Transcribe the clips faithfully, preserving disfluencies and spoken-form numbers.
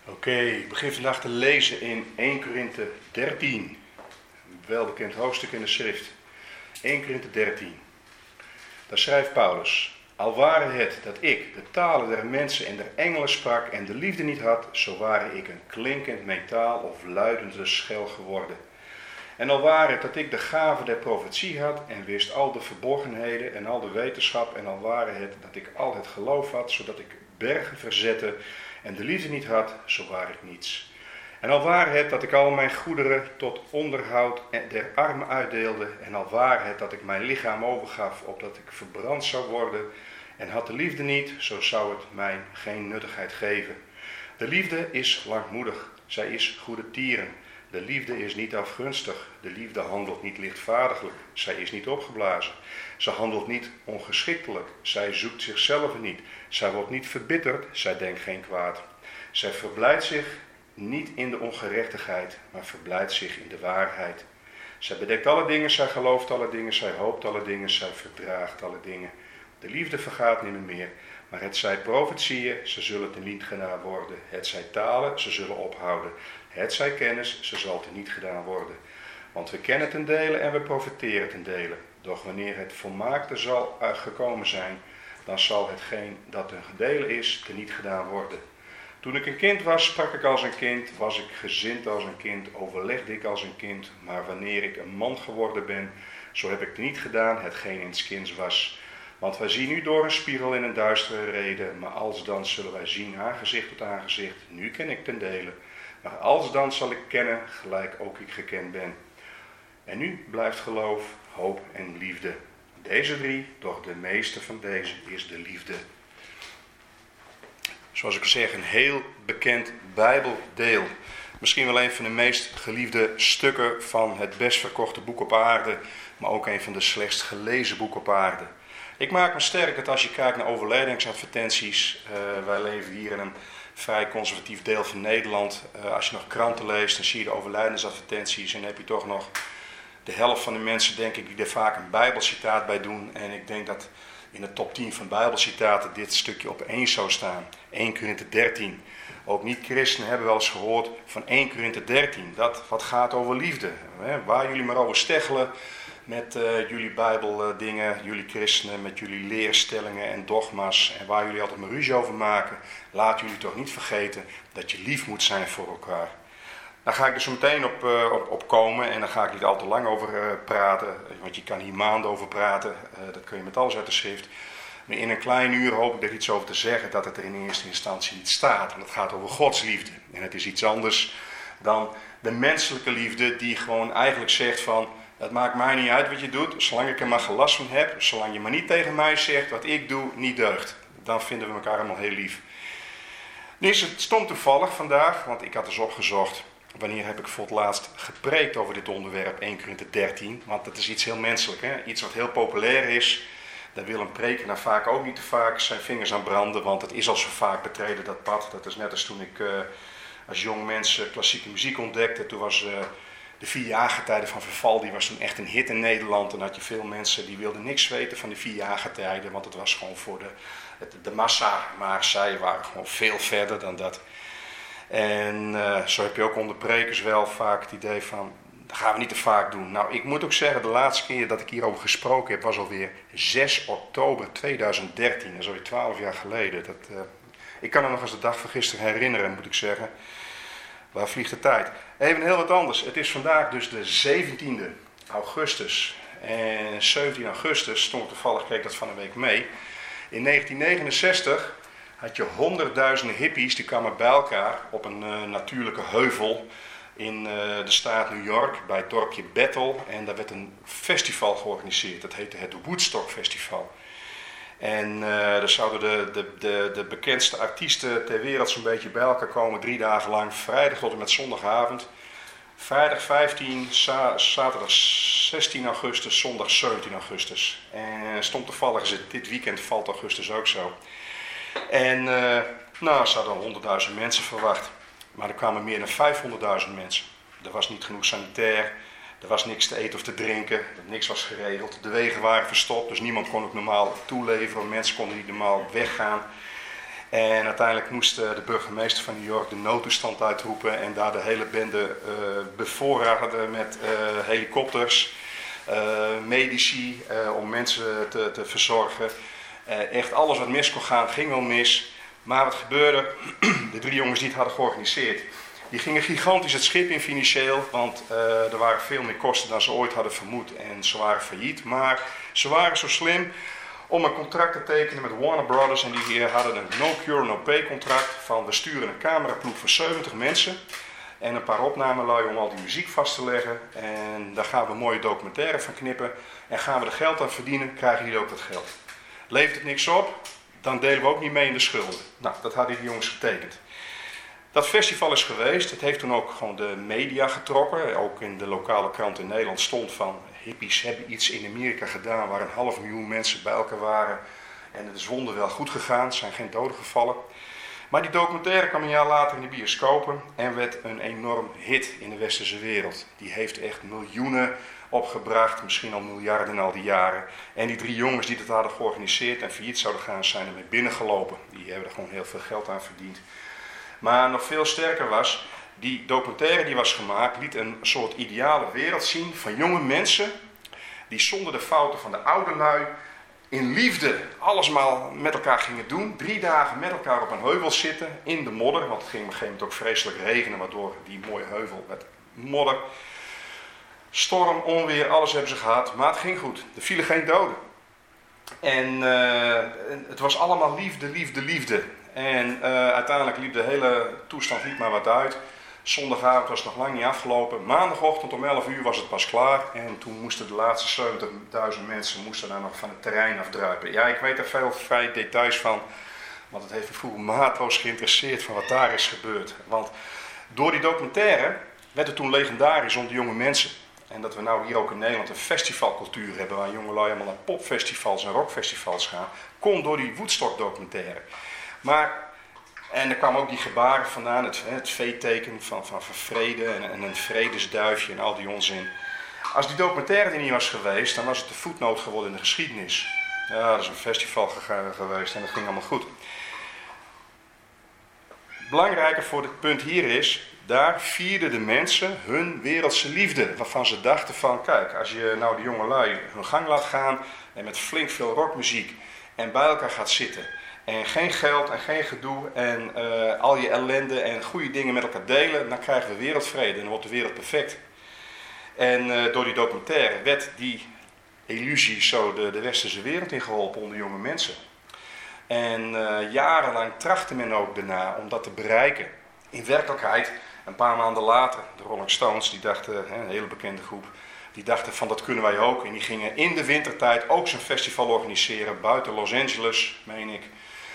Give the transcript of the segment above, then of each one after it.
Oké, ik begin vandaag te lezen in Eerste Korinthe dertien. Een welbekend hoofdstuk in de schrift. Eerste Korinthe dertien. Daar schrijft Paulus: Al ware het dat ik de talen der mensen en der engelen sprak en de liefde niet had, zo ware ik een klinkend metaal of luidende schel geworden. En al ware het dat ik de gave der profetie had en wist al de verborgenheden en al de wetenschap, en al ware het dat ik al het geloof had, zodat ik bergen verzette en de liefde niet had, zo ware ik niets. En al ware het dat ik al mijn goederen tot onderhoud der armen uitdeelde, en al ware het dat ik mijn lichaam overgaf, opdat ik verbrand zou worden, en had de liefde niet, zo zou het mij geen nuttigheid geven. De liefde is langmoedig, zij is goedertieren. De liefde is niet afgunstig, de liefde handelt niet lichtvaardiglijk, zij is niet opgeblazen. Ze handelt niet ongeschiktelijk, zij zoekt zichzelf niet. Zij wordt niet verbitterd, zij denkt geen kwaad. Zij verblijdt zich niet in de ongerechtigheid, maar verblijdt zich in de waarheid. Zij bedekt alle dingen, zij gelooft alle dingen, zij hoopt alle dingen, zij verdraagt alle dingen. De liefde vergaat nimmer meer, maar het zij profetieën, ze zullen te niet gedaan worden. Het zij talen, ze zullen ophouden. Het zij kennis, ze zal te niet gedaan worden. Want we kennen ten dele en we profiteren ten dele. Doch wanneer het volmaakte zal gekomen zijn, dan zal hetgeen dat een gedele is, te niet gedaan worden. Toen ik een kind was, sprak ik als een kind, was ik gezind als een kind, overlegde ik als een kind. Maar wanneer ik een man geworden ben, zo heb ik niet gedaan hetgeen in 's kinds was. Want wij zien nu door een spiegel in een duistere reden, maar alsdan zullen wij zien aangezicht tot aangezicht. Nu ken ik ten dele, maar alsdan zal ik kennen, gelijk ook ik gekend ben. En nu blijft geloof, hoop en liefde. Deze drie, doch de meeste van deze is de liefde. Zoals ik zeg, een heel bekend Bijbeldeel. Misschien wel een van de meest geliefde stukken van het best verkochte boek op aarde, maar ook een van de slechtst gelezen boeken op aarde. Ik maak me sterk dat als je kijkt naar overledingsadvertenties, uh, wij leven hier in een vrij conservatief deel van Nederland. Uh, als je nog kranten leest, dan zie je de overlijdensadvertenties en dan heb je toch nog de helft van de mensen, denk ik, die er vaak een bijbelcitaat bij doen. En ik denk dat in de top tien van bijbelcitaten dit stukje op één zou staan. Eerste Korinthe dertien. Ook niet-christenen hebben wel eens gehoord van Eerste Korinthe dertien. Dat wat gaat over liefde. Hè? Waar jullie maar over steggelen met uh, jullie bijbeldingen, jullie christenen, met jullie leerstellingen en dogma's. En waar jullie altijd maar ruzie over maken. Laat jullie toch niet vergeten dat je lief moet zijn voor elkaar. Daar ga ik dus zo meteen op, uh, op, op komen en daar ga ik niet al te lang over uh, praten. Want je kan hier maanden over praten, uh, dat kun je met alles uit de schrift. Maar in een klein uur hoop ik er iets over te zeggen dat het er in eerste instantie niet staat. Want het gaat over Gods liefde. En het is iets anders dan de menselijke liefde die gewoon eigenlijk zegt van: het maakt mij niet uit wat je doet, zolang ik er maar gelast van heb. Zolang je maar niet tegen mij zegt wat ik doe niet deugt. Dan vinden we elkaar allemaal heel lief. Nu is het stom toevallig vandaag, want ik had eens opgezocht. Wanneer heb ik voor het laatst gepreekt over dit onderwerp, Eerste Korinthe dertien? Want dat is iets heel menselijk, hè? Iets wat heel populair is. Daar wil een prekenaar vaak ook niet te vaak zijn vingers aan branden, want het is al zo vaak betreden, dat pad. Dat is net als toen ik uh, als jong mens uh, klassieke muziek ontdekte. Toen was uh, de vier jaargetijden van Vivaldi was toen echt een hit in Nederland. En had je veel mensen die wilden niks weten van de vier jaargetijden, want het was gewoon voor de, de, de massa. Maar zij waren gewoon veel verder dan dat. En uh, zo heb je ook onder prekers wel vaak het idee van, dat gaan we niet te vaak doen. Nou, ik moet ook zeggen, de laatste keer dat ik hierover gesproken heb, was alweer zes oktober tweeduizend dertien. Dat is alweer twaalf jaar geleden. Dat, uh, ik kan me nog als de dag van gisteren herinneren, moet ik zeggen. Waar vliegt de tijd? Even heel wat anders. Het is vandaag dus de zeventiende augustus. En zeventien augustus, stond toevallig, kreeg ik dat van een week mee. In negentien negenenzestig... had je honderdduizenden hippies, die kwamen bij elkaar op een uh, natuurlijke heuvel in uh, de staat New York, bij het dorpje Bethel. En daar werd een festival georganiseerd, dat heette het Woodstock Festival. En uh, daar zouden de, de, de, de bekendste artiesten ter wereld zo'n beetje bij elkaar komen, drie dagen lang, vrijdag tot en met zondagavond. Vrijdag vijftien, za- zaterdag zestien augustus, zondag zeventien augustus. En stond toevallig, is het dit weekend valt augustus ook zo. En uh, nou, ze hadden honderdduizend mensen verwacht. Maar er kwamen meer dan vijfhonderdduizend mensen. Er was niet genoeg sanitair. Er was niks te eten of te drinken. Niks was geregeld. De wegen waren verstopt. Dus niemand kon ook normaal toeleveren. Mensen konden niet normaal weggaan. En uiteindelijk moest de burgemeester van New York de noodtoestand uitroepen en daar de hele bende uh, bevoorraden met uh, helikopters, uh, medici, uh, om mensen te, te verzorgen. Uh, echt alles wat mis kon gaan, ging wel mis. Maar wat gebeurde? De drie jongens die het hadden georganiseerd, die gingen gigantisch het schip in financieel, want uh, er waren veel meer kosten dan ze ooit hadden vermoed en ze waren failliet. Maar ze waren zo slim om een contract te tekenen met Warner Brothers en die hadden een no cure no pay contract van we sturen een cameraploeg van zeventig mensen en een paar opnamelui om al die muziek vast te leggen en daar gaan we een mooie documentaire van knippen en gaan we er geld aan verdienen, krijgen jullie ook dat geld. Levert het niks op, dan delen we ook niet mee in de schulden. Nou, dat hadden die jongens getekend. Dat festival is geweest, het heeft toen ook gewoon de media getrokken, ook in de lokale krant in Nederland stond van hippies hebben iets in Amerika gedaan waar een half miljoen mensen bij elkaar waren en het is wonderwel goed gegaan, er zijn geen doden gevallen. Maar die documentaire kwam een jaar later in de bioscopen en werd een enorm hit in de westerse wereld. Die heeft echt miljoenen opgebracht, misschien al miljarden al die jaren. En die drie jongens die dat hadden georganiseerd en failliet zouden gaan, zijn ermee binnengelopen. Die hebben er gewoon heel veel geld aan verdiend. Maar nog veel sterker was, die documentaire die was gemaakt, liet een soort ideale wereld zien van jonge mensen die zonder de fouten van de oude lui in liefde alles maar met elkaar gingen doen. Drie dagen met elkaar op een heuvel zitten in de modder, want het ging op een gegeven moment ook vreselijk regenen, waardoor die mooie heuvel met modder. Storm, onweer, alles hebben ze gehad, maar het ging goed. Er vielen geen doden. En uh, het was allemaal liefde, liefde, liefde. En uh, uiteindelijk liep de hele toestand niet maar wat uit. Zondagavond was het nog lang niet afgelopen. Maandagochtend om elf uur was het pas klaar. En toen moesten de laatste zeventigduizend mensen moesten daar nog van het terrein afdruipen. Ja, ik weet er veel vrij details van. Want het heeft me vroeger maatloos geïnteresseerd van wat daar is gebeurd. Want door die documentaire werd het toen legendarisch onder jonge mensen. En dat we nou hier ook in Nederland een festivalcultuur hebben waar jongelui allemaal naar popfestivals en rockfestivals gaan, komt door die Woodstock documentaire. Maar, en er kwam ook die gebaren vandaan, het, het V-teken van, van, van vrede en, en een vredesduifje en al die onzin. Als die documentaire er niet was geweest, dan was het de voetnoot geworden in de geschiedenis. Ja, er is een festival gegaan, geweest en dat ging allemaal goed. Belangrijker voor het punt hier is, daar vierden de mensen hun wereldse liefde. Waarvan ze dachten van, kijk, als je nou de jongelui hun gang laat gaan en met flink veel rockmuziek en bij elkaar gaat zitten. En geen geld en geen gedoe en uh, al je ellende en goede dingen met elkaar delen, dan krijgen we wereldvrede en dan wordt de wereld perfect. En uh, door die documentaire werd die illusie zo de, de westerse wereld ingeholpen onder jonge mensen. En uh, jarenlang trachtte men ook daarna om dat te bereiken. In werkelijkheid, een paar maanden later, de Rolling Stones, die dachten, een hele bekende groep, die dachten van dat kunnen wij ook. En die gingen in de wintertijd ook zo'n festival organiseren, buiten Los Angeles, meen ik.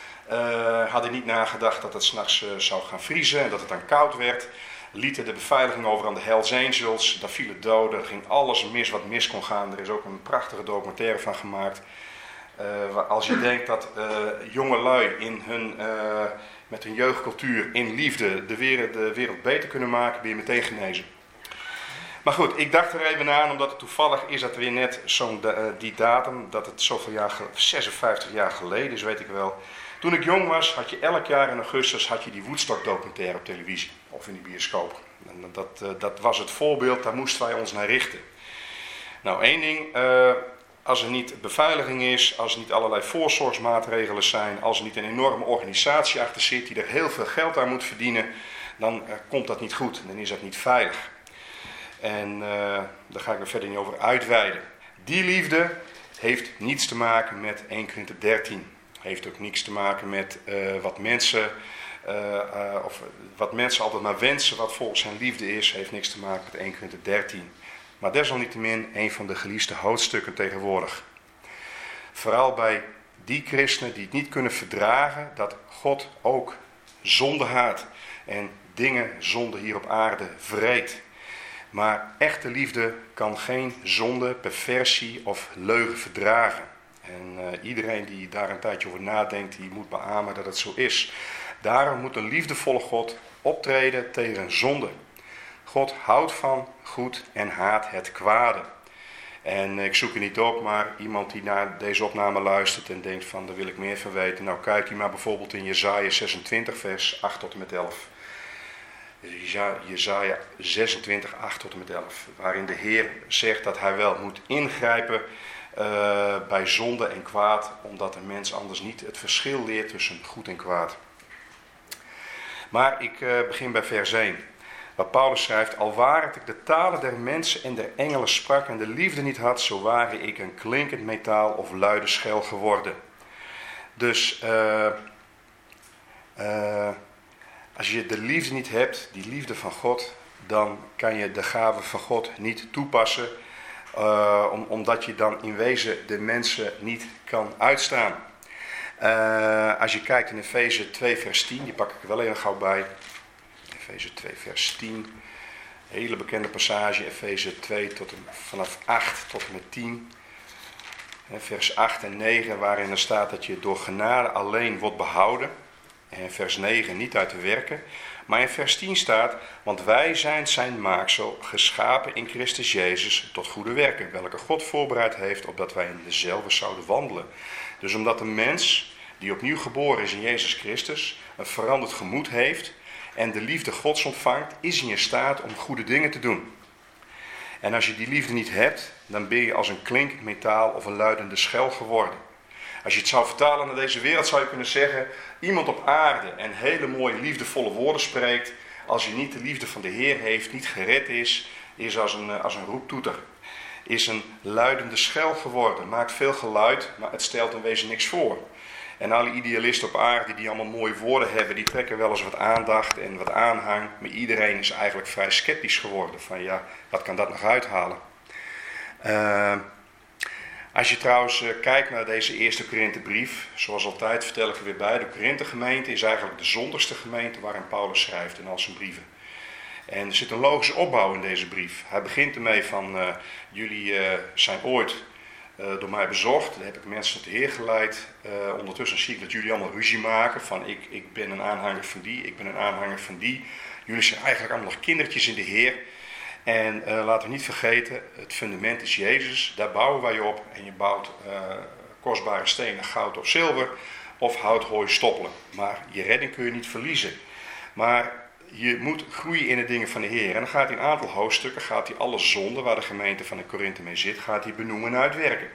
Uh, hadden niet nagedacht dat het 's nachts uh, zou gaan vriezen en dat het dan koud werd. Lieten de beveiliging over aan de Hells Angels, daar vielen doden, er ging alles mis wat mis kon gaan. Er is ook een prachtige documentaire van gemaakt. Uh, als je denkt dat uh, jonge lui in hun, uh, met hun jeugdcultuur in liefde de wereld, de wereld beter kunnen maken, ben je meteen genezen. Maar goed, ik dacht er even aan, omdat het toevallig is dat weer net zo'n uh, die datum, dat het zoveel jaar, zesenvijftig jaar geleden is, weet ik wel. Toen ik jong was, had je elk jaar in augustus had je die Woodstock documentaire op televisie of in de bioscoop. En dat, uh, dat was het voorbeeld, daar moesten wij ons naar richten. Nou, één ding, uh, als er niet beveiliging is, als er niet allerlei voorzorgsmaatregelen zijn, als er niet een enorme organisatie achter zit die er heel veel geld aan moet verdienen, dan uh, komt dat niet goed, dan is dat niet veilig. En uh, daar ga ik er verder niet over uitweiden. Die liefde heeft niets te maken met Eerste Korinthe dertien. Heeft ook niets te maken met uh, wat mensen, uh, uh, of wat mensen altijd maar wensen, wat volgens hen liefde is, heeft niks te maken met Eerste Korinthe dertien. Maar desalniettemin een van de geliefde hoofdstukken tegenwoordig. Vooral bij die christenen die het niet kunnen verdragen dat God ook zonde haat en dingen zonde hier op aarde vreet. Maar echte liefde kan geen zonde, perversie of leugen verdragen. En uh, iedereen die daar een tijdje over nadenkt, die moet beamen dat het zo is. Daarom moet een liefdevolle God optreden tegen zonde. God houdt van goed en haat het kwade. En ik zoek het niet op, maar iemand die naar deze opname luistert en denkt van, daar wil ik meer van weten. Nou, kijk je maar bijvoorbeeld in Jesaja zesentwintig, vers acht tot en met elf. Jesaja zesentwintig, acht tot en met elf. Waarin de Heer zegt dat hij wel moet ingrijpen uh, bij zonde en kwaad, omdat de mens anders niet het verschil leert tussen goed en kwaad. Maar ik uh, begin bij vers één. Waar Paulus schrijft, al ware ik de talen der mensen en der engelen sprak en de liefde niet had, zo ware ik een klinkend metaal of luide schel geworden. Dus uh, uh, als je de liefde niet hebt, die liefde van God, dan kan je de gave van God niet toepassen, uh, om, omdat je dan in wezen de mensen niet kan uitstaan. Uh, als je kijkt in Efeze twee vers tien, die pak ik er wel even gauw bij. Efeze twee vers tien, hele bekende passage, Efeze twee tot en, vanaf acht tot en met tien. Vers acht en negen, waarin er staat dat je door genade alleen wordt behouden. En vers negen, niet uit de werken. Maar in vers tien staat, want wij zijn zijn maaksel, geschapen in Christus Jezus tot goede werken, welke God voorbereid heeft, opdat wij in dezelfde zouden wandelen. Dus omdat een mens die opnieuw geboren is in Jezus Christus, een veranderd gemoed heeft en de liefde Gods ontvangt, is hij in staat om goede dingen te doen. En als je die liefde niet hebt, dan ben je als een klinkend metaal of een luidende schel geworden. Als je het zou vertalen naar deze wereld, zou je kunnen zeggen, iemand op aarde en hele mooie liefdevolle woorden spreekt, als je niet de liefde van de Heer heeft, niet gered is, is als een, als een roeptoeter. Is een luidende schel geworden, maakt veel geluid, maar het stelt in wezen niks voor. En alle idealisten op aarde die allemaal mooie woorden hebben, die trekken wel eens wat aandacht en wat aanhang. Maar iedereen is eigenlijk vrij sceptisch geworden. Van ja, wat kan dat nog uithalen? Uh, als je trouwens uh, kijkt naar deze eerste Korinthebrief, zoals altijd vertel ik er weer bij, de Korinthe-gemeente is eigenlijk de zondigste gemeente waarin Paulus schrijft in al zijn brieven. En er zit een logische opbouw in deze brief. Hij begint ermee van, uh, jullie uh, zijn ooit uh, door mij bezocht. Daar heb ik mensen tot de Heer geleid. Uh, ondertussen zie ik dat jullie allemaal ruzie maken. Van ik, ik ben een aanhanger van die, ik ben een aanhanger van die. Jullie zijn eigenlijk allemaal nog kindertjes in de Heer. En uh, laten we niet vergeten, het fundament is Jezus. Daar bouwen wij op. En je bouwt uh, kostbare stenen, goud of zilver. Of hout, hooi, stoppelen. Maar je redding kun je niet verliezen. Maar je moet groeien in de dingen van de Heer. En dan gaat hij een aantal hoofdstukken, gaat hij alle zonden waar de gemeente van de Korinthe mee zit, gaat hij benoemen en uitwerken.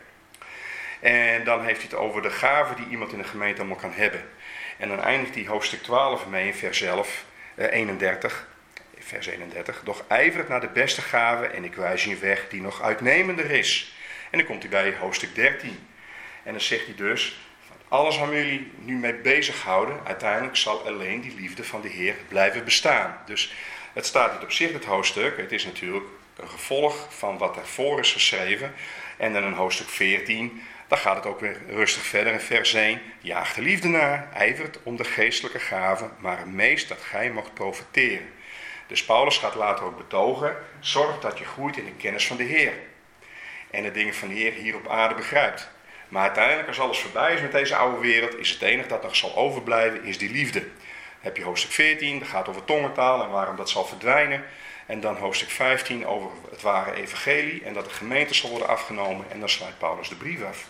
En dan heeft hij het over de gaven die iemand in de gemeente allemaal kan hebben. En dan eindigt hij hoofdstuk twaalf mee in vers elf, eh, eenendertig. Vers eenendertig. Doch ijverig naar de beste gave en ik wijs je weg die nog uitnemender is. En dan komt hij bij hoofdstuk dertien. En dan zegt hij dus, alles waar jullie nu mee bezighouden, uiteindelijk zal alleen die liefde van de Heer blijven bestaan. Dus het staat niet op zich, het hoofdstuk. Het is natuurlijk een gevolg van wat ervoor is geschreven. En dan in hoofdstuk veertien, dan gaat het ook weer rustig verder in vers één. Jaag de liefde na, ijvert om de geestelijke gaven, maar het meest dat gij mocht profiteren. Dus Paulus gaat later ook betogen, zorg dat je groeit in de kennis van de Heer. En de dingen van de Heer hier op aarde begrijpt. Maar uiteindelijk, als alles voorbij is met deze oude wereld, is het enige dat nog zal overblijven, is die liefde. Dan heb je hoofdstuk veertien, dat gaat over tongentaal en waarom dat zal verdwijnen. En dan hoofdstuk vijftien over het ware evangelie en dat de gemeente zal worden afgenomen. En dan sluit Paulus de brief af.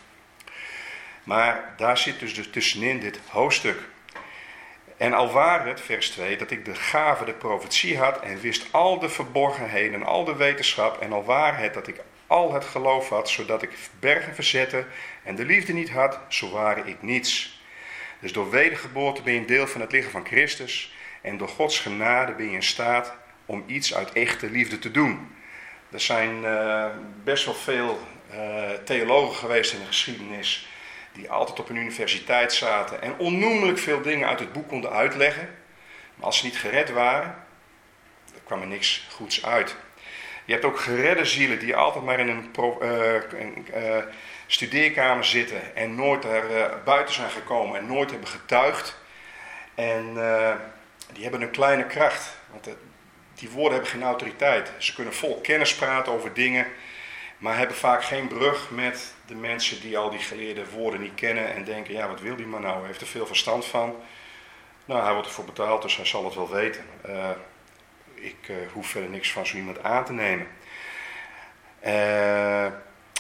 Maar daar zit dus, dus tussenin dit hoofdstuk. En al ware het, vers twee, dat ik de gave de profetie had en wist al de verborgenheden, al de wetenschap. En al ware het dat ik al het geloof had, zodat ik bergen verzette en de liefde niet had, zo ware ik niets. Dus door wedergeboorte ben je een deel van het lichaam van Christus. En door Gods genade ben je in staat om iets uit echte liefde te doen. Er zijn uh, best wel veel uh, theologen geweest in de geschiedenis die altijd op een universiteit zaten en onnoemelijk veel dingen uit het boek konden uitleggen. Maar als ze niet gered waren, dan kwam er niks goeds uit. Je hebt ook geredde zielen die altijd maar in een, pro, uh, een uh, studeerkamer zitten en nooit er uh, buiten zijn gekomen en nooit hebben getuigd. En uh, die hebben een kleine kracht, want uh, die woorden hebben geen autoriteit. Ze kunnen vol kennis praten over dingen, maar hebben vaak geen brug met de mensen die al die geleerde woorden niet kennen en denken, ja, wat wil die man nou? Hij heeft er veel verstand van. Nou, hij wordt ervoor betaald, dus hij zal het wel weten. Uh, ik uh, hoef verder niks van zo iemand aan te nemen. Uh,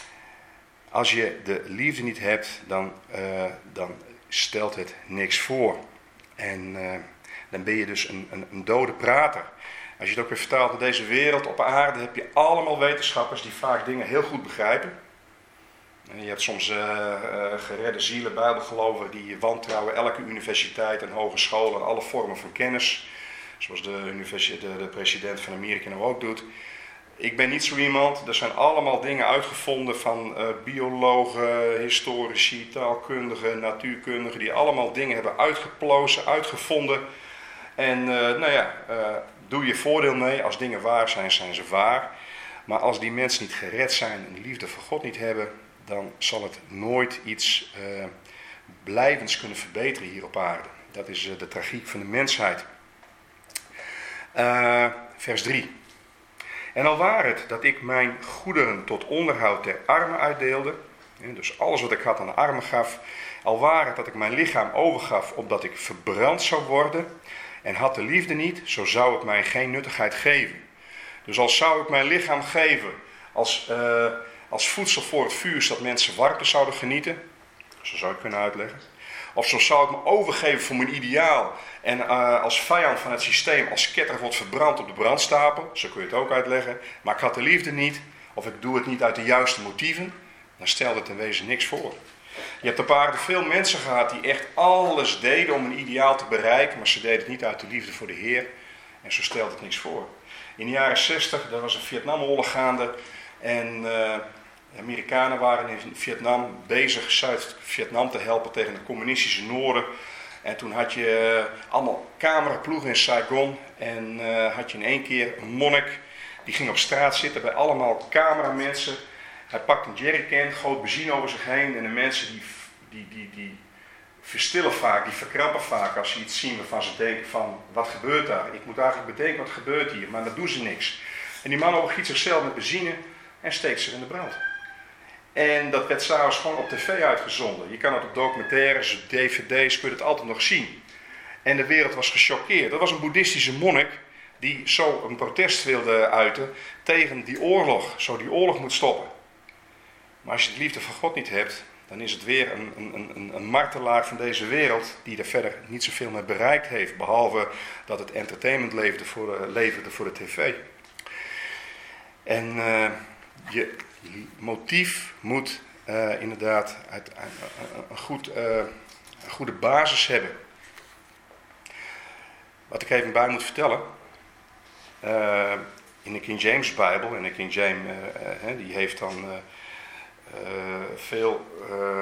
Als je de liefde niet hebt, dan, uh, dan stelt het niks voor. En uh, dan ben je dus een, een, een dode prater. Als je het ook weer vertaalt naar deze wereld, op aarde heb je allemaal wetenschappers die vaak dingen heel goed begrijpen. En je hebt soms uh, uh, geredde zielen, bijbelgelovigen, die wantrouwen elke universiteit en hogeschool en alle vormen van kennis. Zoals de, universiteit, de, de president van Amerika nou ook doet. Ik ben niet zo iemand. Er zijn allemaal dingen uitgevonden van uh, biologen, historici, taalkundigen, natuurkundigen. Die allemaal dingen hebben uitgeplozen, uitgevonden. En uh, nou ja, uh, doe je voordeel mee. Als dingen waar zijn, zijn ze waar. Maar als die mensen niet gered zijn en de liefde voor God niet hebben, dan zal het nooit iets uh, blijvends kunnen verbeteren hier op aarde. Dat is uh, de tragiek van de mensheid. Uh, vers drie. En al waar het dat ik mijn goederen tot onderhoud der armen uitdeelde, dus alles wat ik had aan de armen gaf, al waar het dat ik mijn lichaam overgaf opdat ik verbrand zou worden, en had de liefde niet, zo zou het mij geen nuttigheid geven. Dus al zou ik mijn lichaam geven als, uh, als voedsel voor het vuur, zodat mensen warmte zouden genieten, zo zou ik het kunnen uitleggen. Of zo zou ik me overgeven voor mijn ideaal en uh, als vijand van het systeem, als ketter wordt verbrand op de brandstapel, zo kun je het ook uitleggen. Maar ik had de liefde niet, of ik doe het niet uit de juiste motieven, dan stelde het in wezen niks voor. Je hebt op aarde veel mensen gehad die echt alles deden om een ideaal te bereiken, maar ze deden het niet uit de liefde voor de Heer en zo stelde het niks voor. In de jaren zestig, daar was een Vietnamoorlog gaande en uh, de Amerikanen waren in Vietnam bezig Zuid-Vietnam te helpen tegen het communistische noorden. En toen had je uh, allemaal cameraploegen in Saigon en uh, had je in één keer een monnik die ging op straat zitten bij allemaal cameramensen. Hij pakt een jerrycan, gooit benzine over zich heen en de mensen die, die, die, die verstillen vaak, die verkrappen vaak als ze iets zien waarvan ze denken van wat gebeurt daar? Ik moet eigenlijk bedenken wat gebeurt hier, maar dan doen ze niks. En die man overgiet zichzelf met benzine en steekt zich in de brand. En dat werd s'avonds gewoon op tv uitgezonden. Je kan het op documentaires, op D V D's, kun je het altijd nog zien. En de wereld was gechoqueerd. Dat was een boeddhistische monnik die zo een protest wilde uiten tegen die oorlog. Zo die oorlog moet stoppen. Maar als je de liefde van God niet hebt, dan is het weer een, een, een, een martelaar van deze wereld die er verder niet zoveel mee bereikt heeft. Behalve dat het entertainment leverde voor de, leverde voor de tv. En uh, je motief moet uh, inderdaad uit, uh, een, goed, uh, een goede basis hebben. Wat ik even bij moet vertellen. Uh, in de King James Bijbel, en de King James uh, uh, die heeft dan uh, uh, veel uh, uh,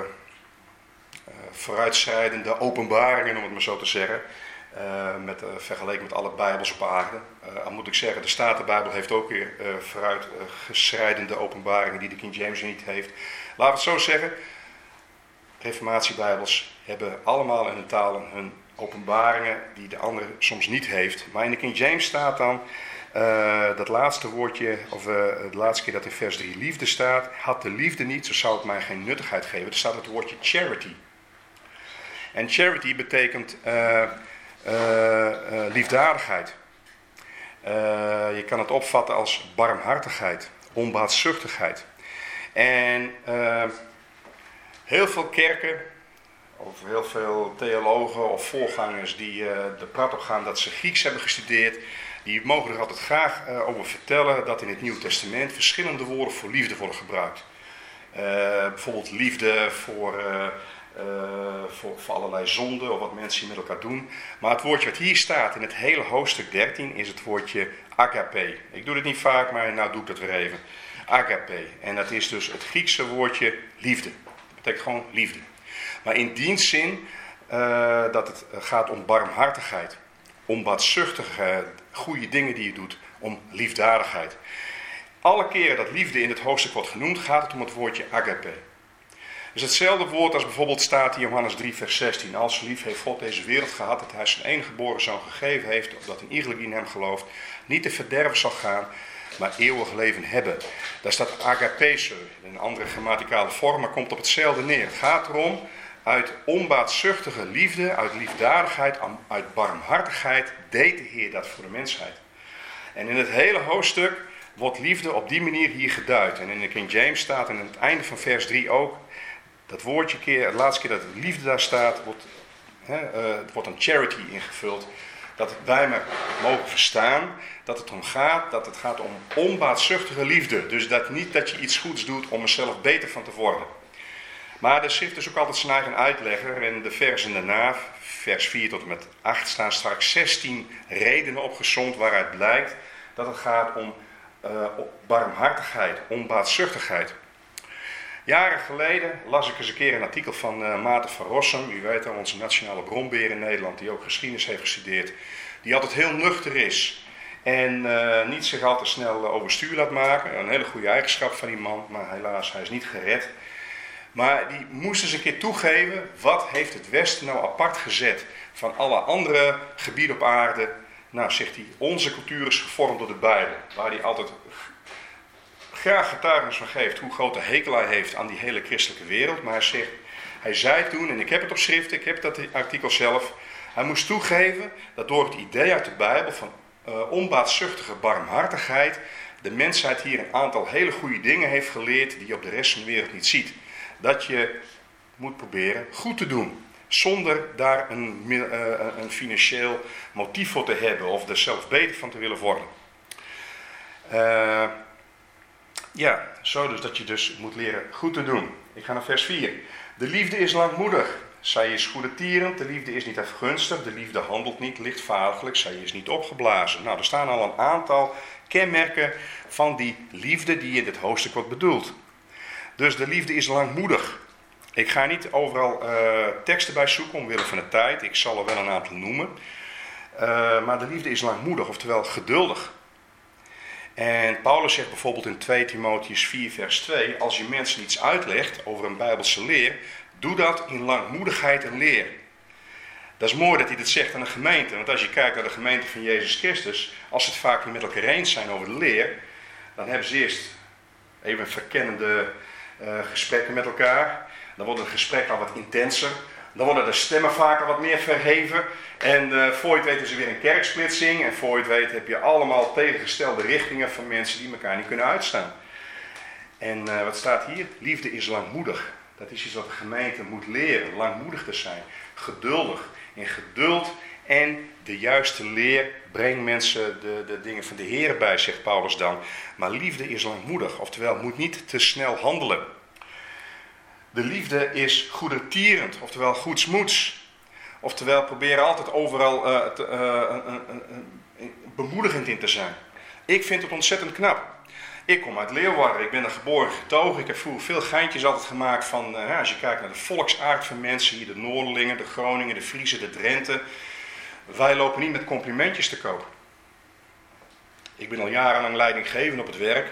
vooruitschrijdende openbaringen, om het maar zo te zeggen. Uh, met, uh, vergeleken met alle Bijbels op aarde. Uh, dan moet ik zeggen, de Statenbijbel heeft ook weer uh, vooruitgeschrijdende uh, openbaringen die de King James niet heeft. Laten we het zo zeggen, Reformatiebijbels hebben allemaal in hun talen hun openbaringen die de andere soms niet heeft. Maar in de King James staat dan uh, dat laatste woordje, of uh, de laatste keer dat in vers drie liefde staat, had de liefde niet, zo zou het mij geen nuttigheid geven. Er staat het woordje charity. En charity betekent Uh, Uh, uh, liefdadigheid. Uh, je kan het opvatten als barmhartigheid, onbaatzuchtigheid. En uh, heel veel kerken, of heel veel theologen of voorgangers die uh, de prat op gaan dat ze Grieks hebben gestudeerd, die mogen er altijd graag uh, over vertellen dat in het Nieuwe Testament verschillende woorden voor liefde worden gebruikt. Uh, bijvoorbeeld liefde voor Uh, Uh, voor, voor allerlei zonden of wat mensen met elkaar doen. Maar het woordje wat hier staat in het hele hoofdstuk dertien is het woordje agape. Ik doe dit niet vaak, maar nou doe ik dat weer even. Agape. En dat is dus het Griekse woordje liefde. Dat betekent gewoon liefde. Maar in dienstzin uh, dat het gaat om barmhartigheid. Om baatzuchtige, goede dingen die je doet. Om liefdadigheid. Alle keren dat liefde in het hoofdstuk wordt genoemd, gaat het om het woordje agape. Dus hetzelfde woord als bijvoorbeeld staat in Johannes drie vers zestien. Als lief heeft God deze wereld gehad, dat hij zijn enige geboren zoon gegeven heeft, opdat een ieder die in hem gelooft niet te verderven zal gaan, maar eeuwig leven hebben. Daar staat agapeso, in een andere grammaticale vorm, maar komt op hetzelfde neer. Het gaat erom, uit onbaatzuchtige liefde, uit liefdadigheid, uit barmhartigheid, deed de Heer dat voor de mensheid. En in het hele hoofdstuk wordt liefde op die manier hier geduid. En in de King James staat en aan het einde van vers drie ook, dat woordje keer, de laatste keer dat liefde daar staat, wordt, hè, uh, het wordt een charity ingevuld. Dat wij maar mogen verstaan dat het om gaat, dat het gaat om onbaatzuchtige liefde. Dus dat niet dat je iets goeds doet om er zelf beter van te worden. Maar de schrift is ook altijd zijn eigen uitlegger. En de versen daarna, vers vier tot en met acht, staan straks zestien redenen opgesomd waaruit blijkt dat het gaat om uh, op barmhartigheid, onbaatzuchtigheid. Jaren geleden las ik eens een keer een artikel van uh, Maarten van Rossum. U weet al, onze nationale bronbeer in Nederland, die ook geschiedenis heeft gestudeerd. Die altijd heel nuchter is en uh, niet zich al te snel overstuur laat maken. Een hele goede eigenschap van die man, maar helaas, hij is niet gered. Maar die moest eens een keer toegeven, wat heeft het Westen nou apart gezet van alle andere gebieden op aarde. Nou, zegt hij, onze cultuur is gevormd door de Bijbel, waar hij altijd graag getuigenis van geeft hoe grote hekel hij heeft aan die hele christelijke wereld. Maar hij zegt, hij zei toen, en ik heb het op schrift, ik heb dat artikel zelf, hij moest toegeven dat door het idee uit de Bijbel van uh, onbaatzuchtige barmhartigheid de mensheid hier een aantal hele goede dingen heeft geleerd die je op de rest van de wereld niet ziet. Dat je moet proberen goed te doen, zonder daar een, uh, een financieel motief voor te hebben of er zelf beter van te willen worden. Uh, Ja, zo dus dat je dus moet leren goed te doen. Ik ga naar vers vier. De liefde is langmoedig. Zij is goedertierend. De liefde is niet afgunstig. De liefde handelt niet lichtvaardiglijk. Zij is niet opgeblazen. Nou, er staan al een aantal kenmerken van die liefde die in dit hoofdstuk wordt bedoeld. Dus de liefde is langmoedig. Ik ga niet overal uh, teksten bij zoeken omwille van de tijd. Ik zal er wel een aantal noemen. Uh, maar de liefde is langmoedig, oftewel geduldig. En Paulus zegt bijvoorbeeld in twee Timotheüs vier vers twee, als je mensen iets uitlegt over een Bijbelse leer, doe dat in langmoedigheid en leer. Dat is mooi dat hij dit zegt aan de gemeente, want als je kijkt naar de gemeente van Jezus Christus, als ze het vaak niet met elkaar eens zijn over de leer, dan hebben ze eerst even verkennende uh, gesprekken met elkaar. Dan wordt het gesprek al wat intenser. Dan worden de stemmen vaker wat meer verheven. En uh, voor je het weet is er weer een kerksplitsing. En voor je het weet heb je allemaal tegengestelde richtingen van mensen die elkaar niet kunnen uitstaan. En uh, wat staat hier? Liefde is langmoedig. Dat is iets wat de gemeente moet leren. Langmoedig te zijn. Geduldig. In geduld en de juiste leer brengt mensen de, de dingen van de Heer bij, zegt Paulus dan. Maar liefde is langmoedig. Oftewel, moet niet te snel handelen. De liefde is goedertierend, oftewel goedsmoeds. Oftewel, probeer altijd overal uh, te, uh, uh, uh, uh, bemoedigend in te zijn. Ik vind het ontzettend knap. Ik kom uit Leeuwarden, ik ben er geboren getogen. Ik heb vroeger veel geintjes altijd gemaakt van, uh, als je kijkt naar de volksaard van mensen hier, de Noorderlingen, de Groningen, de Friezen, de Drenthe. Wij lopen niet met complimentjes te koop. Ik ben al jarenlang leidinggevend op het werk.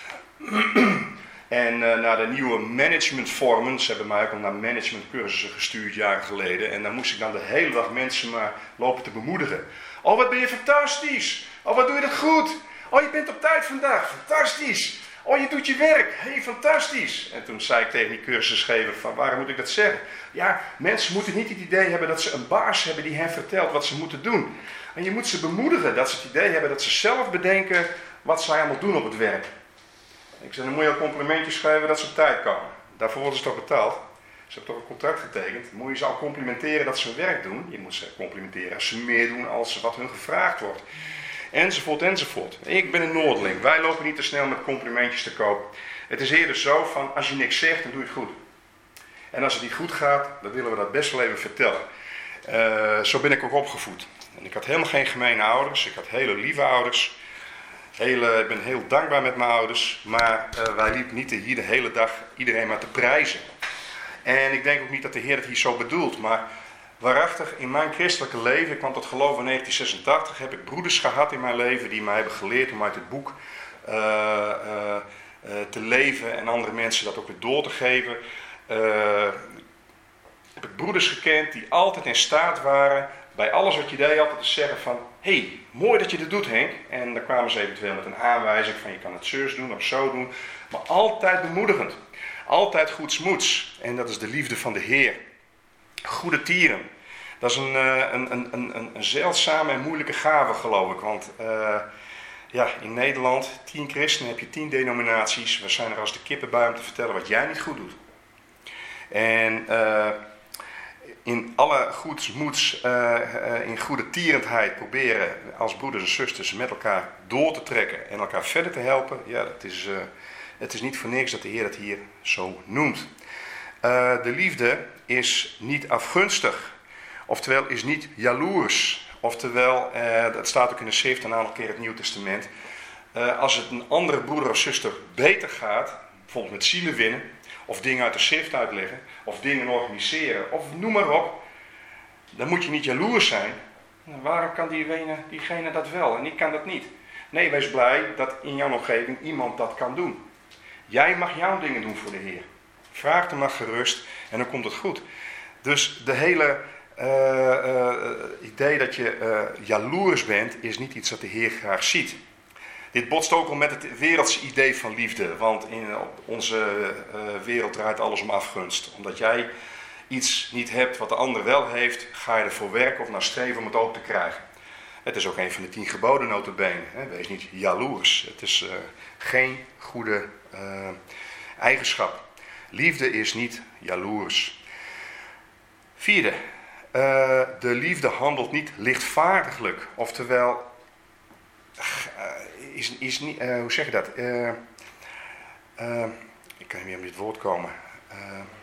En uh, naar de nieuwe managementvormen, ze hebben mij ook al naar managementcursussen gestuurd jaren geleden. En dan moest ik dan de hele dag mensen maar lopen te bemoedigen. Oh, wat ben je fantastisch. Oh, wat doe je dat goed. Oh, je bent op tijd vandaag. Fantastisch. Oh, je doet je werk. Hé, hey, fantastisch. En toen zei ik tegen die cursusgever van, waarom moet ik dat zeggen? Ja, mensen moeten niet het idee hebben dat ze een baas hebben die hen vertelt wat ze moeten doen. En je moet ze bemoedigen dat ze het idee hebben dat ze zelf bedenken wat zij allemaal doen op het werk. Ik zei, dan moet je al complimentjes schrijven dat ze op tijd komen. Daarvoor worden ze toch betaald. Ze hebben toch een contract getekend. Dan moet je ze al complimenteren dat ze hun werk doen. Je moet ze complimenteren als ze meer doen als wat hun gevraagd wordt. Enzovoort, enzovoort. Ik ben een Noorderling. Wij lopen niet te snel met complimentjes te koop. Het is eerder zo van, als je niks zegt, dan doe je het goed. En als het niet goed gaat, dan willen we dat best wel even vertellen. Uh, zo ben ik ook opgevoed. En ik had helemaal geen gemene ouders. Ik had hele lieve ouders. Hele, ik ben heel dankbaar met mijn ouders, maar uh, wij liepen niet hier de hele dag iedereen maar te prijzen. En ik denk ook niet dat de Heer het hier zo bedoelt, maar waarachtig in mijn christelijke leven, ik kwam tot geloof in negentien zesentachtig, heb ik broeders gehad in mijn leven die mij hebben geleerd om uit het boek uh, uh, uh, te leven en andere mensen dat ook weer door te geven. Uh, heb ik broeders gekend die altijd in staat waren bij alles wat je deed altijd te zeggen van, hé, hey, mooi dat je dit doet, Henk. En dan kwamen ze eventueel met een aanwijzing van, je kan het zus doen of zo doen. Maar altijd bemoedigend. Altijd goedsmoeds. En dat is de liefde van de Heer. Goedertieren. Dat is een, een, een, een, een zeldzame en moeilijke gave, geloof ik. Want uh, Ja, in Nederland, tien christenen, heb je tien denominaties. We zijn er als de kippen bij om te vertellen wat jij niet goed doet. En uh, in alle goedsmoeds, uh, uh, in goede tierendheid proberen als broeders en zusters met elkaar door te trekken en elkaar verder te helpen. Ja, dat is, uh, het is niet voor niks dat de Heer het hier zo noemt. Uh, de liefde is niet afgunstig, oftewel is niet jaloers. Oftewel, uh, dat staat ook in de schrift een aantal keer in het Nieuw Testament. Uh, als het een andere broeder of zuster beter gaat, bijvoorbeeld met zielen winnen, of dingen uit de schrift uitleggen, of dingen organiseren, of noem maar op, dan moet je niet jaloers zijn. Nou, waarom kan diegene, diegene dat wel en ik kan dat niet? Nee, wees blij dat in jouw omgeving iemand dat kan doen. Jij mag jouw dingen doen voor de Heer. Vraag hem maar gerust en dan komt het goed. Dus de hele uh, uh, idee dat je uh, jaloers bent, is niet iets dat de Heer graag ziet. Dit botst ook al met het wereldse idee van liefde. Want in onze uh, wereld draait alles om afgunst. Omdat jij iets niet hebt wat de ander wel heeft, ga je ervoor werken of naar streven om het ook te krijgen. Het is ook een van de tien geboden nota bene. Hè? Wees niet jaloers. Het is uh, geen goede uh, eigenschap. Liefde is niet jaloers. Vierde. Uh, de liefde handelt niet lichtvaardiglijk. Oftewel, uh, is, is niet, uh, hoe zeg je dat? Uh, uh, ik kan niet meer op dit woord komen. Uh,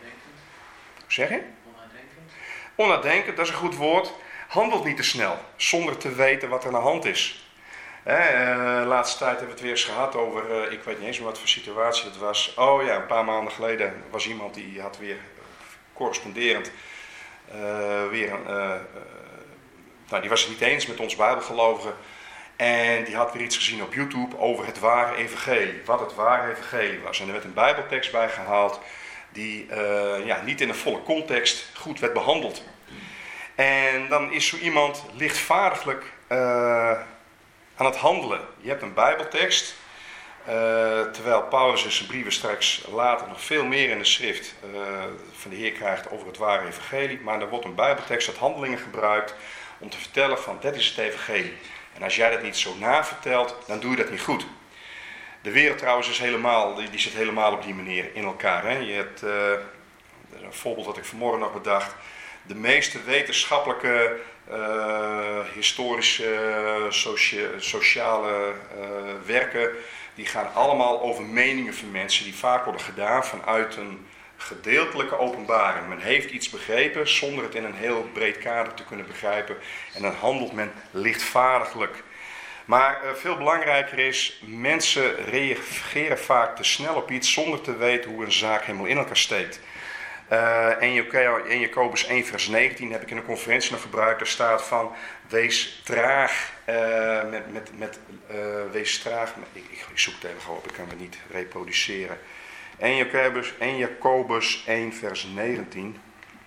hoe zeg je? Onnadenkend. Onnadenkend, dat is een goed woord. Handelt niet te snel, zonder te weten wat er aan de hand is. Hè, uh, laatste tijd hebben we het weer eens gehad over, uh, ik weet niet eens meer wat voor situatie het was. Oh ja, een paar maanden geleden was iemand die had weer corresponderend uh, weer een, uh, uh, nou, die was het niet eens met ons Bijbelgelovigen. En die had weer iets gezien op YouTube over het ware evangelie. Wat het ware evangelie was. En er werd een Bijbeltekst bij gehaald die uh, ja, niet in de volle context goed werd behandeld. En dan is zo iemand lichtvaardiglijk uh, aan het handelen. Je hebt een Bijbeltekst. Uh, terwijl Paulus in zijn brieven straks later nog veel meer in de schrift uh, van de Heer krijgt over het ware evangelie. Maar er wordt een Bijbeltekst uit Handelingen gebruikt om te vertellen van dit is het evangelie. En als jij dat niet zo navertelt, dan doe je dat niet goed. De wereld trouwens is helemaal, die zit helemaal op die manier in elkaar. Hè? Je hebt, uh, een voorbeeld dat ik vanmorgen nog bedacht. De meeste wetenschappelijke, uh, historische, socia- sociale uh, werken, die gaan allemaal over meningen van mensen die vaak worden gedaan vanuit een gedeeltelijke openbaring. Men heeft iets begrepen zonder het in een heel breed kader te kunnen begrijpen. En dan handelt men lichtvaardiglijk. Maar uh, veel belangrijker is, mensen reageren vaak te snel op iets zonder te weten hoe een zaak helemaal in elkaar steekt. Uh, en Jacobus één vers negentien heb ik in een conferentie nog gebruikt. Daar staat van, wees traag, uh, met, met, met, uh, wees traag, ik, ik zoek het even op, ik kan het niet reproduceren. En Jacobus, en Jacobus één vers negentien.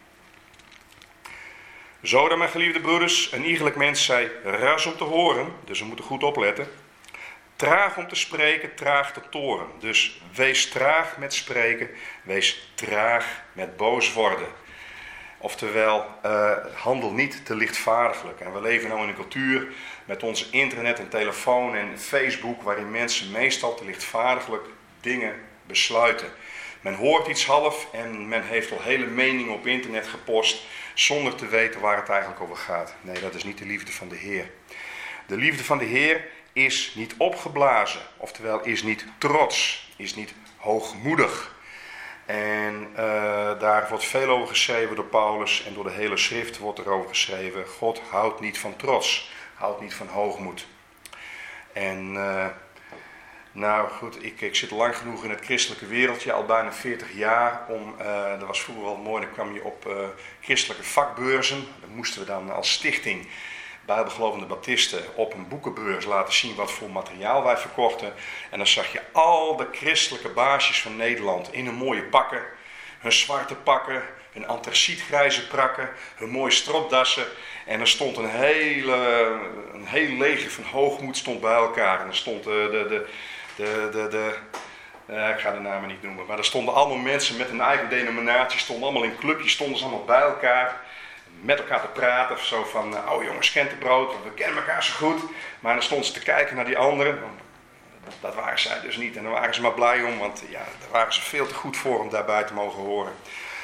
Zo dan, mijn geliefde broeders, een iegelijk mens zij ras om te horen, dus we moeten goed opletten. Traag om te spreken, traag te toren. Dus wees traag met spreken, wees traag met boos worden. Oftewel, uh, handel niet te lichtvaardiglijk. En we leven nu in een cultuur met onze internet en telefoon en Facebook, waarin mensen meestal te lichtvaardiglijk dingen besluiten. Men hoort iets half en men heeft al hele meningen op internet gepost zonder te weten waar het eigenlijk over gaat. Nee, dat is niet de liefde van de Heer. De liefde van de Heer is niet opgeblazen, oftewel is niet trots, is niet hoogmoedig. En uh, daar wordt veel over geschreven door Paulus en door de hele schrift wordt er over geschreven. God houdt niet van trots, houdt niet van hoogmoed. En uh, nou goed, ik, ik zit lang genoeg in het christelijke wereldje, al bijna veertig jaar. Om, uh, dat was vroeger wel mooi, dan kwam je op uh, christelijke vakbeurzen. Dan moesten we dan als stichting Bijbelgelovende Baptisten op een boekenbeurs laten zien wat voor materiaal wij verkochten. En dan zag je al de christelijke baasjes van Nederland in hun mooie pakken, hun zwarte pakken, hun antracietgrijze pakken, hun mooie stropdassen. En er stond een hele, een heel leger van hoogmoed stond bij elkaar. En er stond de, de, de, de, de, de uh, ik ga de namen niet noemen, maar er stonden allemaal mensen met een eigen denominatie, stonden allemaal in clubjes, stonden ze allemaal bij elkaar. met elkaar te praten. Of zo van, uh, oh jongens, krentenbrood, want we kennen elkaar zo goed. Maar dan stonden ze te kijken naar die anderen. Dat, dat waren zij dus niet. En daar waren ze maar blij om, want ja, daar waren ze veel te goed voor om daarbij te mogen horen.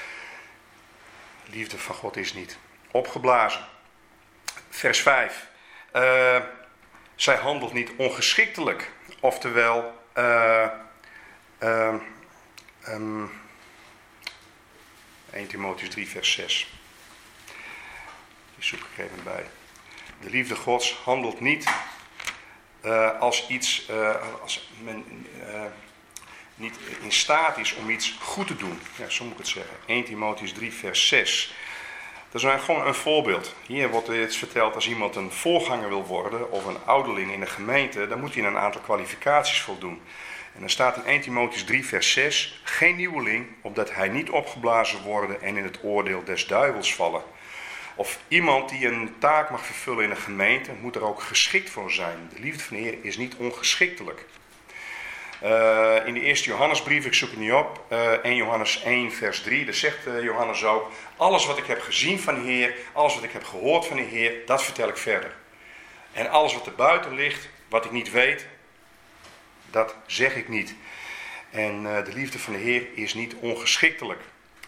Liefde van God is niet opgeblazen. Vers vijf. Uh, zij handelt niet ongeschiktelijk. Oftewel, uh, uh, um, eerste Timotheüs drie vers zes. Die zoek ik even bij. De liefde Gods handelt niet uh, als iets, uh, als men uh, niet in staat is om iets goed te doen. Ja, zo moet ik het zeggen. eerste Timotheüs drie vers zes. Dat is gewoon een voorbeeld. Hier wordt iets verteld, als iemand een voorganger wil worden of een ouderling in de gemeente, dan moet hij een aantal kwalificaties voldoen. En dan staat in eerste Timotheüs drie vers zes, geen nieuweling, opdat hij niet opgeblazen worden en in het oordeel des duivels vallen. Of iemand die een taak mag vervullen in een gemeente, moet er ook geschikt voor zijn. De liefde van de Heer is niet ongeschiktelijk. Uh, in de eerste Johannesbrief, ik zoek het niet op, uh, eerste Johannes één vers drie, daar zegt uh, Johannes ook, alles wat ik heb gezien van de Heer, alles wat ik heb gehoord van de Heer, dat vertel ik verder. En alles wat er buiten ligt, wat ik niet weet, dat zeg ik niet. En uh, de liefde van de Heer is niet ongeschiktelijk.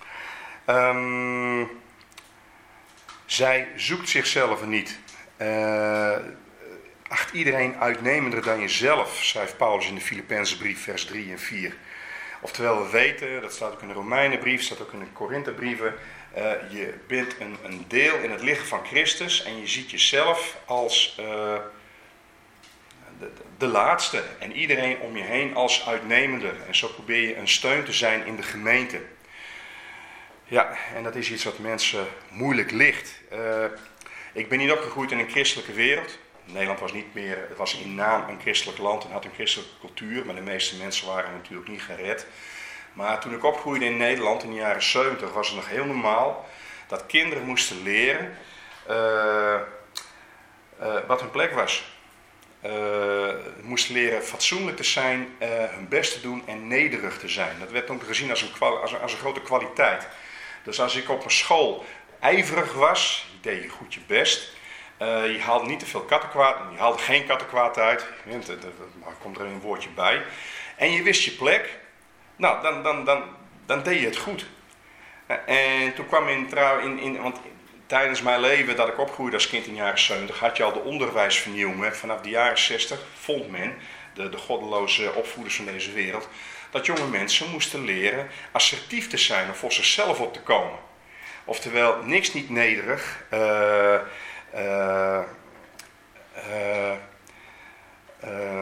Um, zij zoekt zichzelf niet. Uh, acht iedereen uitnemender dan jezelf, schrijft Paulus in de Filippenzenbrief vers drie en vier. Oftewel, we weten, dat staat ook in de Romeinenbrief, staat ook in de Korinthebrieven, uh, je bent een, een deel in het lichaam van Christus en je ziet jezelf als uh, de, de laatste en iedereen om je heen als uitnemender. En zo probeer je een steun te zijn in de gemeente. Ja, en dat is iets wat mensen moeilijk ligt. Uh, ik ben niet opgegroeid in een christelijke wereld. Nederland was niet meer, het was in naam een christelijk land en had een christelijke cultuur, maar de meeste mensen waren natuurlijk niet gered. Maar toen ik opgroeide in Nederland in de jaren zeventig was het nog heel normaal dat kinderen moesten leren uh, uh, wat hun plek was. Uh, moesten leren fatsoenlijk te zijn, uh, hun best te doen en nederig te zijn. Dat werd ook gezien als een, als een, als een grote kwaliteit. Dus als ik op een school ijverig was, deed je goed je best. Uh, je haalde niet te veel kattenkwaad, je haalde geen kattenkwaad uit, er komt er een woordje bij. En je wist je plek, nou dan, dan, dan, dan deed je het goed. En toen kwam in trouw, in, in, want tijdens mijn leven dat ik opgroeide als kind in de jaren zeventig, had je al de onderwijsvernieuwing. Vanaf de jaren zestig vond men, de, de goddeloze opvoeders van deze wereld, dat jonge mensen moesten leren assertief te zijn of voor zichzelf op te komen. Oftewel, niks niet nederig. Uh, Uh, uh, uh,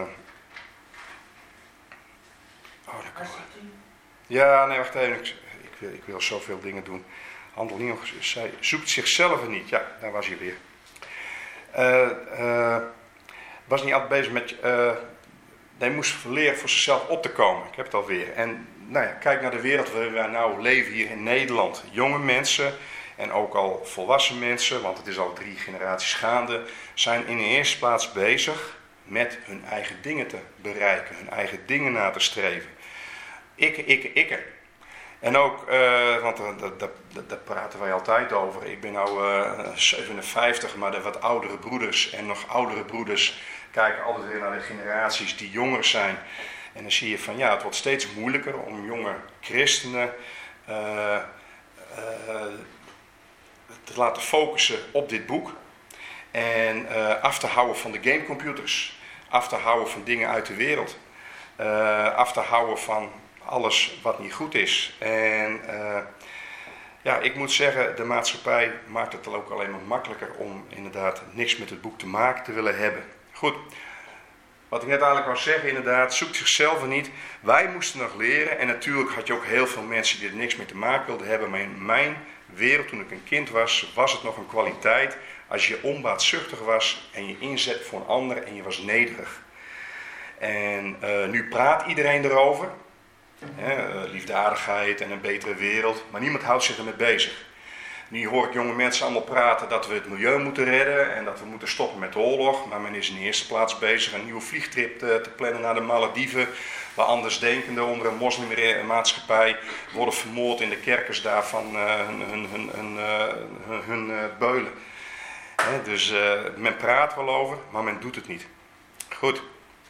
oh, dat kan. Ja, nee, wacht even. Ik, ik, wil, ik wil zoveel dingen doen. Handel niet nog. Zij zoekt zichzelf niet. Ja, daar was hij weer. Uh, uh, was niet altijd bezig met. Uh, hij moest leren voor zichzelf op te komen. Ik heb het alweer. En nou ja, kijk naar de wereld waar wij nou leven hier in Nederland. Jonge mensen. En ook al volwassen mensen, want het is al drie generaties gaande, zijn in de eerste plaats bezig met hun eigen dingen te bereiken, hun eigen dingen na te streven. Ikke, ikke, ikke. En ook, uh, want daar praten wij altijd over, ik ben nu uh, zevenenvijftig, maar de wat oudere broeders en nog oudere broeders kijken altijd weer naar de generaties die jonger zijn. En dan zie je van ja, het wordt steeds moeilijker om jonge christenen Uh, uh, te laten focussen op dit boek. En uh, af te houden van de gamecomputers. Af te houden van dingen uit de wereld. Uh, af te houden van alles wat niet goed is. En uh, ja, ik moet zeggen, de maatschappij maakt het ook alleen maar makkelijker om inderdaad niks met het boek te maken te willen hebben. Goed, wat ik net eigenlijk wou zeggen, inderdaad, zoekt zichzelf er niet. Wij moesten nog leren en natuurlijk had je ook heel veel mensen die er niks mee te maken wilden hebben. Maar in mijn wereld, toen ik een kind was, was het nog een kwaliteit als je onbaatzuchtig was en je inzet voor een ander en je was nederig. En uh, nu praat iedereen erover, hè, uh, liefdadigheid en een betere wereld, maar niemand houdt zich ermee bezig. Nu hoor ik jonge mensen allemaal praten dat we het milieu moeten redden en dat we moeten stoppen met de oorlog. Maar men is in de eerste plaats bezig een nieuwe vliegtrip te, te plannen naar de Malediven. Waar andersdenkenden onder een moslimmaatschappij worden vermoord in de kerkers daar van uh, hun, hun, hun, hun, uh, hun, hun uh, beulen. He, dus uh, men praat wel over, maar men doet het niet. Goed,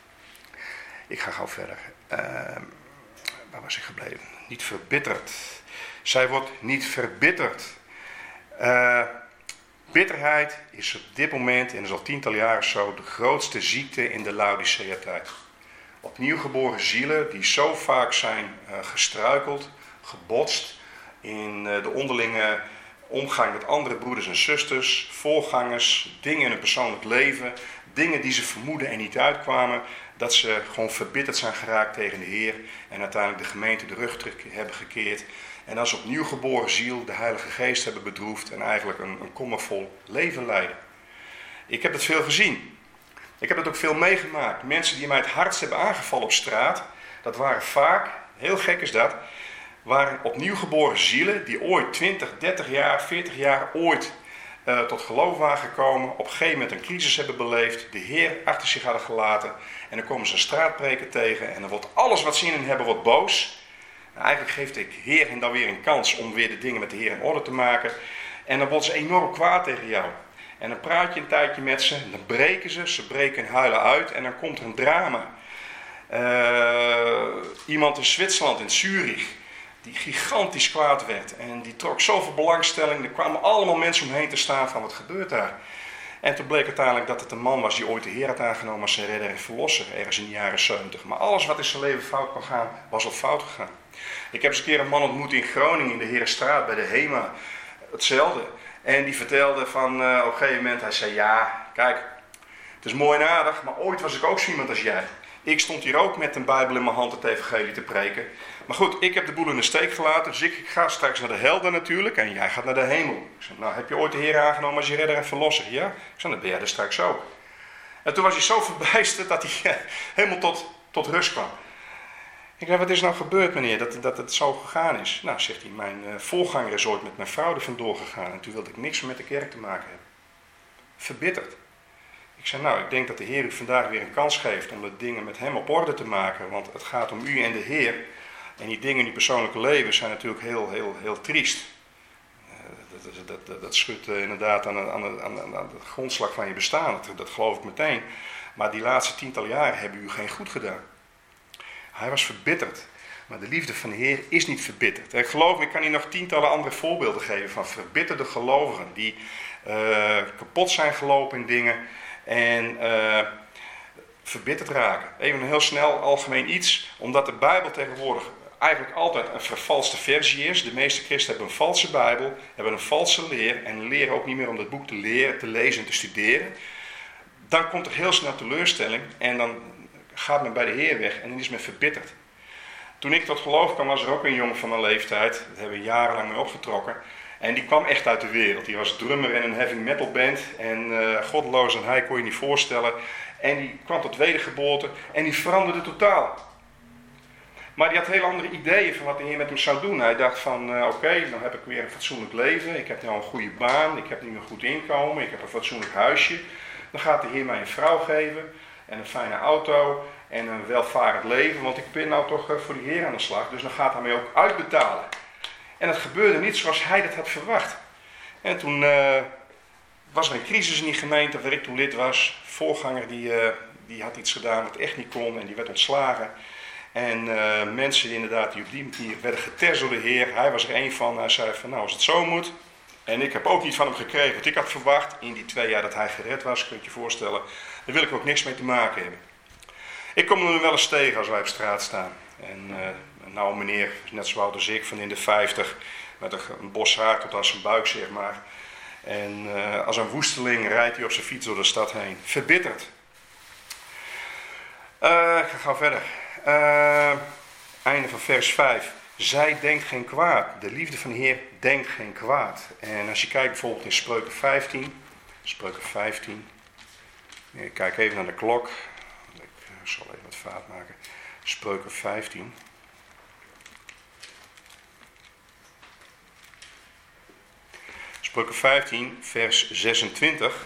ik ga gauw verder. Uh, waar was ik gebleven? Niet verbitterd. Zij wordt niet verbitterd. Uh, bitterheid is op dit moment, en dat is al tientallen jaren zo, de grootste ziekte in de Laodicea-tijd. Opnieuw geboren zielen die zo vaak zijn uh, gestruikeld, gebotst in uh, de onderlinge omgang met andere broeders en zusters, voorgangers, dingen in hun persoonlijk leven, dingen die ze vermoeden en niet uitkwamen, dat ze gewoon verbitterd zijn geraakt tegen de Heer en uiteindelijk de gemeente de rug terug hebben gekeerd. En als opnieuw geboren ziel de Heilige Geest hebben bedroefd en eigenlijk een, een kommervol leven leiden. Ik heb het veel gezien. Ik heb het ook veel meegemaakt. Mensen die mij het hardst hebben aangevallen op straat, dat waren vaak, heel gek is dat, waren opnieuw geboren zielen die ooit twintig, dertig jaar, veertig jaar ooit uh, tot geloof waren gekomen, op een gegeven moment een crisis hebben beleefd, de Heer achter zich hadden gelaten en dan komen ze een straatpreker tegen en dan wordt alles wat ze in hen hebben wordt boos. En eigenlijk geeft de Heer hen dan weer een kans om weer de dingen met de Heer in orde te maken en dan worden ze enorm kwaad tegen jou. En dan praat je een tijdje met ze, en dan breken ze, ze breken en huilen uit en dan komt er een drama. Uh, iemand in Zwitserland, in Zurich, die gigantisch kwaad werd en die trok zoveel belangstelling. Er kwamen allemaal mensen omheen te staan van wat gebeurt daar. En toen bleek uiteindelijk dat het een man was die ooit de Heer had aangenomen als zijn redder en verlosser, ergens in de jaren zeventig. Maar alles wat in zijn leven fout kon gaan, was al fout gegaan. Ik heb eens een keer een man ontmoet in Groningen, in de Herenstraat, bij de HEMA. Hetzelfde. En die vertelde van, uh, op een gegeven moment, hij zei, ja, kijk, het is mooi en aardig, maar ooit was ik ook zo iemand als jij. Ik stond hier ook met een Bijbel in mijn hand het evangelie te preken. Maar goed, ik heb de boel in de steek gelaten, dus ik, ik ga straks naar de helden natuurlijk en jij gaat naar de hemel. Ik zei, nou, heb je ooit de Heer aangenomen als je redder en verlosser? Ja? Ik zei, dan ben jij er straks ook. En toen was hij zo verbijsterd dat hij uh, helemaal tot, tot rust kwam. Ik zei, wat is nou gebeurd meneer, dat, dat het zo gegaan is? Nou, zegt hij, mijn uh, voorganger is ooit met mijn vrouw er vandoor gegaan en toen wilde ik niks meer met de kerk te maken hebben. Verbitterd. Ik zei, nou, ik denk dat de Heer u vandaag weer een kans geeft om de dingen met hem op orde te maken, want het gaat om u en de Heer. En die dingen in uw persoonlijke leven zijn natuurlijk heel, heel, heel triest. Uh, dat, dat, dat, dat schudt uh, inderdaad aan de, aan, de, aan, de, aan de grondslag van je bestaan, dat, dat geloof ik meteen. Maar die laatste tientallen jaren hebben u geen goed gedaan. Hij was verbitterd. Maar de liefde van de Heer is niet verbitterd. Ik geloof me, ik kan hier nog tientallen andere voorbeelden geven van verbitterde gelovigen. Die uh, kapot zijn gelopen in dingen en uh, verbitterd raken. Even een heel snel algemeen iets. Omdat de Bijbel tegenwoordig eigenlijk altijd een vervalste versie is. De meeste christenen hebben een valse Bijbel, hebben een valse leer. En leren ook niet meer om dat boek te leren, te lezen en te studeren. Dan komt er heel snel teleurstelling en dan gaat men bij de Heer weg en dan is men verbitterd. Toen ik tot geloof kwam, was er ook een jongen van mijn leeftijd. Dat hebben we jarenlang mee opgetrokken. En die kwam echt uit de wereld. Die was drummer in een heavy metal band. En uh, goddeloos en hij kon je niet voorstellen. En die kwam tot wedergeboorte en die veranderde totaal. Maar die had heel andere ideeën van wat de Heer met hem zou doen. Hij dacht van, uh, oké, okay, dan heb ik weer een fatsoenlijk leven. Ik heb nu een goede baan. Ik heb nu een goed inkomen. Ik heb een fatsoenlijk huisje. Dan gaat de Heer mij een vrouw geven. En een fijne auto. En een welvarend leven. Want ik ben nou toch uh, voor de Heer aan de slag. Dus dan gaat hij mij ook uitbetalen. En het gebeurde niet zoals hij dat had verwacht. En toen uh, was er een crisis in die gemeente waar ik toen lid was. De voorganger die, uh, die had iets gedaan wat echt niet kon. En die werd ontslagen. En uh, mensen die inderdaad die op die manier werden getest door de Heer. Hij was er één van. Hij zei van nou als het zo moet. En ik heb ook niet van hem gekregen wat ik had verwacht. In die twee jaar dat hij gered was, kun je je voorstellen. Daar wil ik ook niks mee te maken hebben. Ik kom hem wel eens tegen als wij op straat staan. En uh, nou een meneer, net zo oud als ik, van in de vijftig. Met een, een bos haar tot aan zijn buik zeg maar. En uh, als een woesteling rijdt hij op zijn fiets door de stad heen. Verbitterd. Uh, ik ga gauw verder. Uh, einde van vers vijf. Zij denkt geen kwaad. De liefde van de Heer denkt geen kwaad. En als je kijkt bijvoorbeeld in Spreuken vijftien. Spreuken vijftien. Ik kijk even naar de klok. Ik zal even wat vaart maken. Spreuken vijftien. Spreuken vijftien, vers zesentwintig.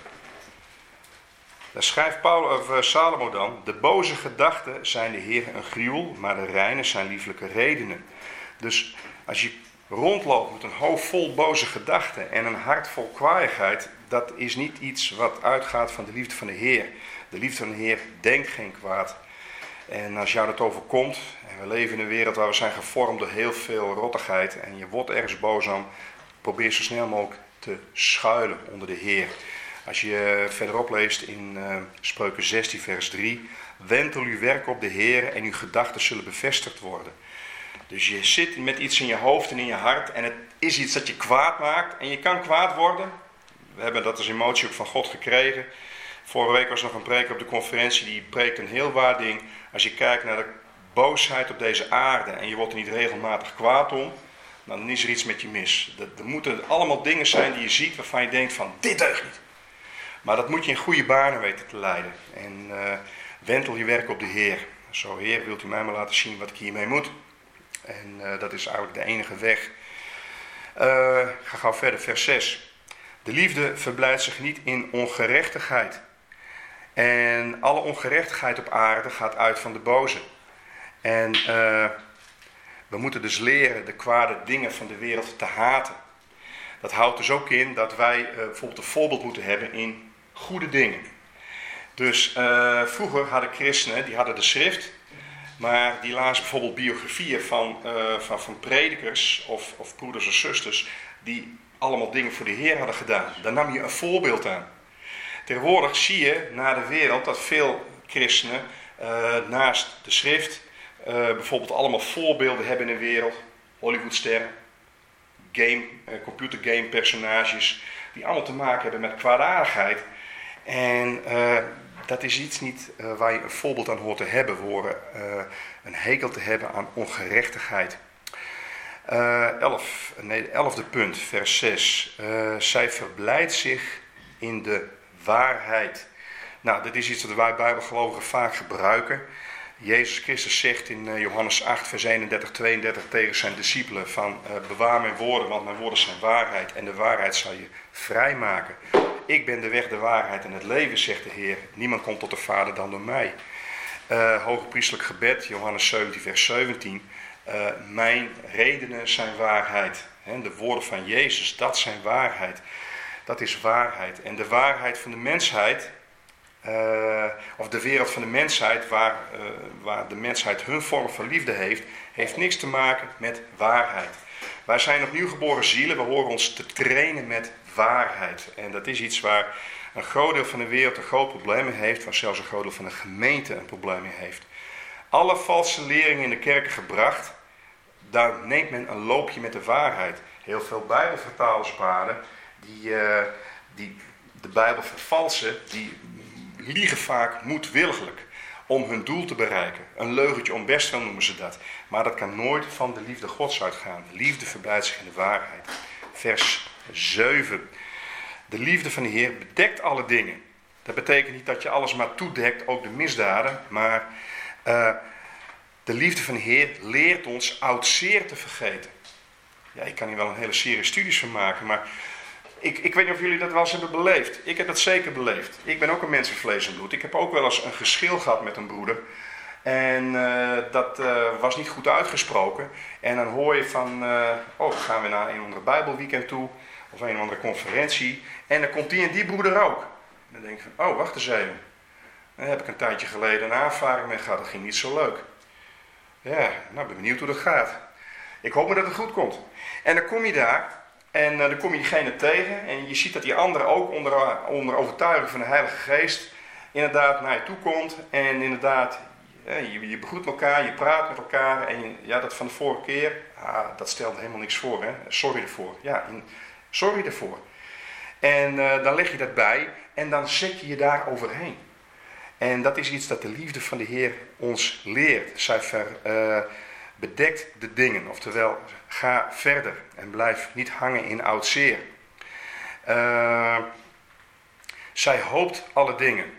Daar schrijft Paul, of, uh, Salomo dan: de boze gedachten zijn de Heer een gruwel, maar de reine zijn lieflijke redenen. Dus als je rondloopt met een hoofd vol boze gedachten en een hart vol kwaaiigheid, dat is niet iets wat uitgaat van de liefde van de Heer. De liefde van de Heer denkt geen kwaad. En als jou dat overkomt, en we leven in een wereld waar we zijn gevormd door heel veel rottigheid, en je wordt ergens boos aan, probeer zo snel mogelijk te schuilen onder de Heer. Als je verderop leest in uh, Spreuken zestien vers drie, wentel uw werk op de Heer en uw gedachten zullen bevestigd worden. Dus je zit met iets in je hoofd en in je hart en het is iets dat je kwaad maakt en je kan kwaad worden. We hebben dat als emotie ook van God gekregen. Vorige week was nog een preker op de conferentie, die preekt een heel waar ding. Als je kijkt naar de boosheid op deze aarde en je wordt er niet regelmatig kwaad om, dan is er iets met je mis. Er moeten allemaal dingen zijn die je ziet waarvan je denkt van dit deugt niet. Maar dat moet je in goede banen weten te leiden. En uh, wentel je werk op de Heer. Zo, Heer, wilt u mij maar laten zien wat ik hiermee moet? En uh, dat is eigenlijk de enige weg. Uh, ik ga gauw verder, vers zes. De liefde verblijdt zich niet in ongerechtigheid. En alle ongerechtigheid op aarde gaat uit van de boze. En uh, we moeten dus leren de kwade dingen van de wereld te haten. Dat houdt dus ook in dat wij uh, bijvoorbeeld een voorbeeld moeten hebben in goede dingen. Dus uh, vroeger hadden christenen, die hadden de schrift, maar die lazen bijvoorbeeld biografieën van, uh, van, van predikers of, of broeders en zusters die allemaal dingen voor de Heer hadden gedaan. Daar nam je een voorbeeld aan. Tegenwoordig zie je naar de wereld dat veel christenen uh, naast de schrift uh, bijvoorbeeld allemaal voorbeelden hebben in de wereld. Hollywoodsterren, game, uh, computergame personages, die allemaal te maken hebben met kwaadaardigheid. En uh, dat is iets niet uh, waar je een voorbeeld aan hoort te hebben. We horen uh, een hekel te hebben aan ongerechtigheid. Uh, elf, nee, elfde punt, vers zes. Uh, zij verblijdt zich in de waarheid. Nou, dit is iets dat wij Bijbelgelovigen vaak gebruiken. Jezus Christus zegt in uh, Johannes acht, vers eenendertig, tweeëndertig tegen zijn discipelen van uh, bewaar mijn woorden, want mijn woorden zijn waarheid en de waarheid zal je vrijmaken. Ik ben de weg, de waarheid en het leven, zegt de Heer. Niemand komt tot de Vader dan door mij. Uh, Hogepriestelijk gebed, Johannes zeventien, vers zeventien. Uh, mijn redenen zijn waarheid. He, de woorden van Jezus, dat zijn waarheid. Dat is waarheid. En de waarheid van de mensheid, uh, of de wereld van de mensheid, waar, uh, waar de mensheid hun vorm van liefde heeft, heeft niks te maken met waarheid. Wij zijn opnieuw geboren zielen, we horen ons te trainen met waarheid. En dat is iets waar een groot deel van de wereld een groot probleem mee heeft, waar zelfs een groot deel van de gemeente een probleem mee heeft. Alle valse leringen in de kerken gebracht, daar neemt men een loopje met de waarheid. Heel veel bijbelvertalers op aarde, die, uh, die de Bijbel vervalsen, die liegen vaak moedwilligelijk om hun doel te bereiken. Een leugentje om bestwil noemen ze dat. Maar dat kan nooit van de liefde Gods uitgaan. De liefde verblijdt zich in de waarheid. Vers zeven. De liefde van de Heer bedekt alle dingen. Dat betekent niet dat je alles maar toedekt, ook de misdaden. Maar uh, de liefde van de Heer leert ons oud zeer te vergeten. Ja, ik kan hier wel een hele serie studies van maken, maar ik, ik weet niet of jullie dat wel eens hebben beleefd. Ik heb dat zeker beleefd. Ik ben ook een mens van vlees en bloed. Ik heb ook wel eens een geschil gehad met een broeder. En uh, dat uh, was niet goed uitgesproken. En dan hoor je van, uh, oh, dan gaan we naar een of andere Bijbelweekend toe. Of een of andere conferentie. En dan komt die en die broeder ook. En dan denk je van, oh, wacht eens even. Daar heb ik een tijdje geleden een aanvaring mee gehad. Dat ging niet zo leuk. Ja, nou, ik ben benieuwd hoe dat gaat. Ik hoop maar dat het goed komt. En dan kom je daar. En uh, dan kom je diegene tegen. En je ziet dat die andere ook onder, onder overtuiging van de Heilige Geest inderdaad naar je toe komt. En inderdaad, je, je begroet elkaar, je praat met elkaar. En je, ja, dat van de vorige keer, ah, dat stelt helemaal niks voor. Hè? Sorry ervoor. Ja, in, sorry ervoor. En uh, dan leg je dat bij en dan zet je je daar overheen. En dat is iets dat de liefde van de Heer ons leert. Zij ver, uh, bedekt de dingen. Oftewel, ga verder en blijf niet hangen in oud zeer. Uh, zij hoopt alle dingen.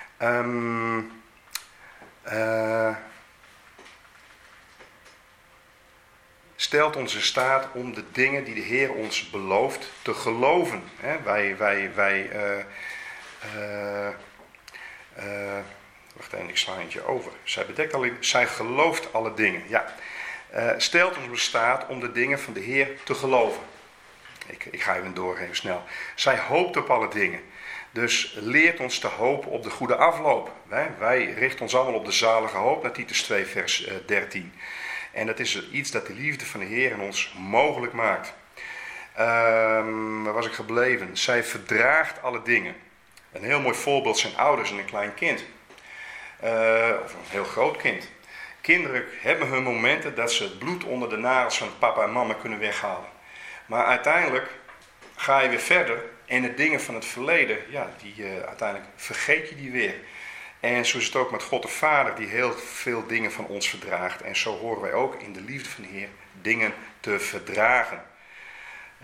Um, uh, stelt ons in staat om de dingen die de Heer ons belooft te geloven. Hè? Wij, wij, wij, uh, uh, uh, wacht even, ik sla eentje over. Zij bedekt alle, zij gelooft alle dingen. Ja. Uh, stelt ons in staat om de dingen van de Heer te geloven. Ik, ik ga even door, even snel. Zij hoopt op alle dingen. Dus leert ons te hopen op de goede afloop. Wij, wij richten ons allemaal op de zalige hoop, naar Titus twee vers uh, dertien. En dat is iets dat de liefde van de Heer in ons mogelijk maakt. Um, waar was ik gebleven? Zij verdraagt alle dingen. Een heel mooi voorbeeld zijn ouders en een klein kind. Uh, of een heel groot kind. Kinderen hebben hun momenten dat ze het bloed onder de nagels van papa en mama kunnen weghalen. Maar uiteindelijk ga je weer verder en de dingen van het verleden, ja, die uh, uiteindelijk vergeet je die weer. En zo is het ook met God de Vader, die heel veel dingen van ons verdraagt. En zo horen wij ook in de liefde van de Heer dingen te verdragen. Uh,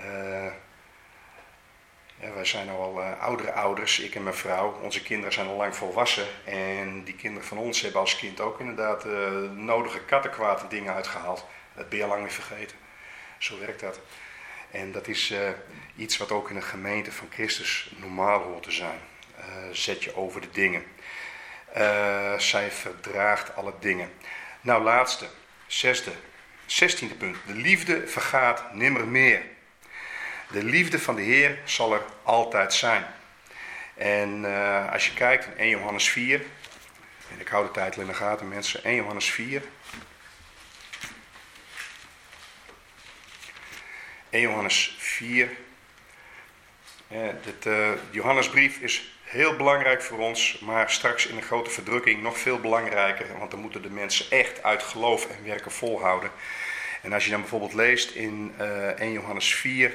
ja, wij zijn nou al uh, oudere ouders, ik en mijn vrouw. Onze kinderen zijn al lang volwassen. En die kinderen van ons hebben als kind ook inderdaad uh, nodige kattenkwaad en dingen uitgehaald. Dat ben je al lang weer vergeten. Zo werkt dat. En dat is uh, iets wat ook in een gemeente van Christus normaal hoort te zijn. Uh, zet je over de dingen. Uh, zij verdraagt alle dingen. Nou, laatste, zesde, zestiende punt. De liefde vergaat nimmer meer. De liefde van de Heer zal er altijd zijn. En uh, als je kijkt in eerste Johannes vier, en ik hou de titel in de gaten mensen, eerste Johannes vier. eerste Johannes vier. Ja, dit, uh, Johannesbrief is heel belangrijk voor ons, maar straks in een grote verdrukking nog veel belangrijker. Want dan moeten de mensen echt uit geloof en werken volhouden. En als je dan bijvoorbeeld leest in uh, eerste Johannes vier,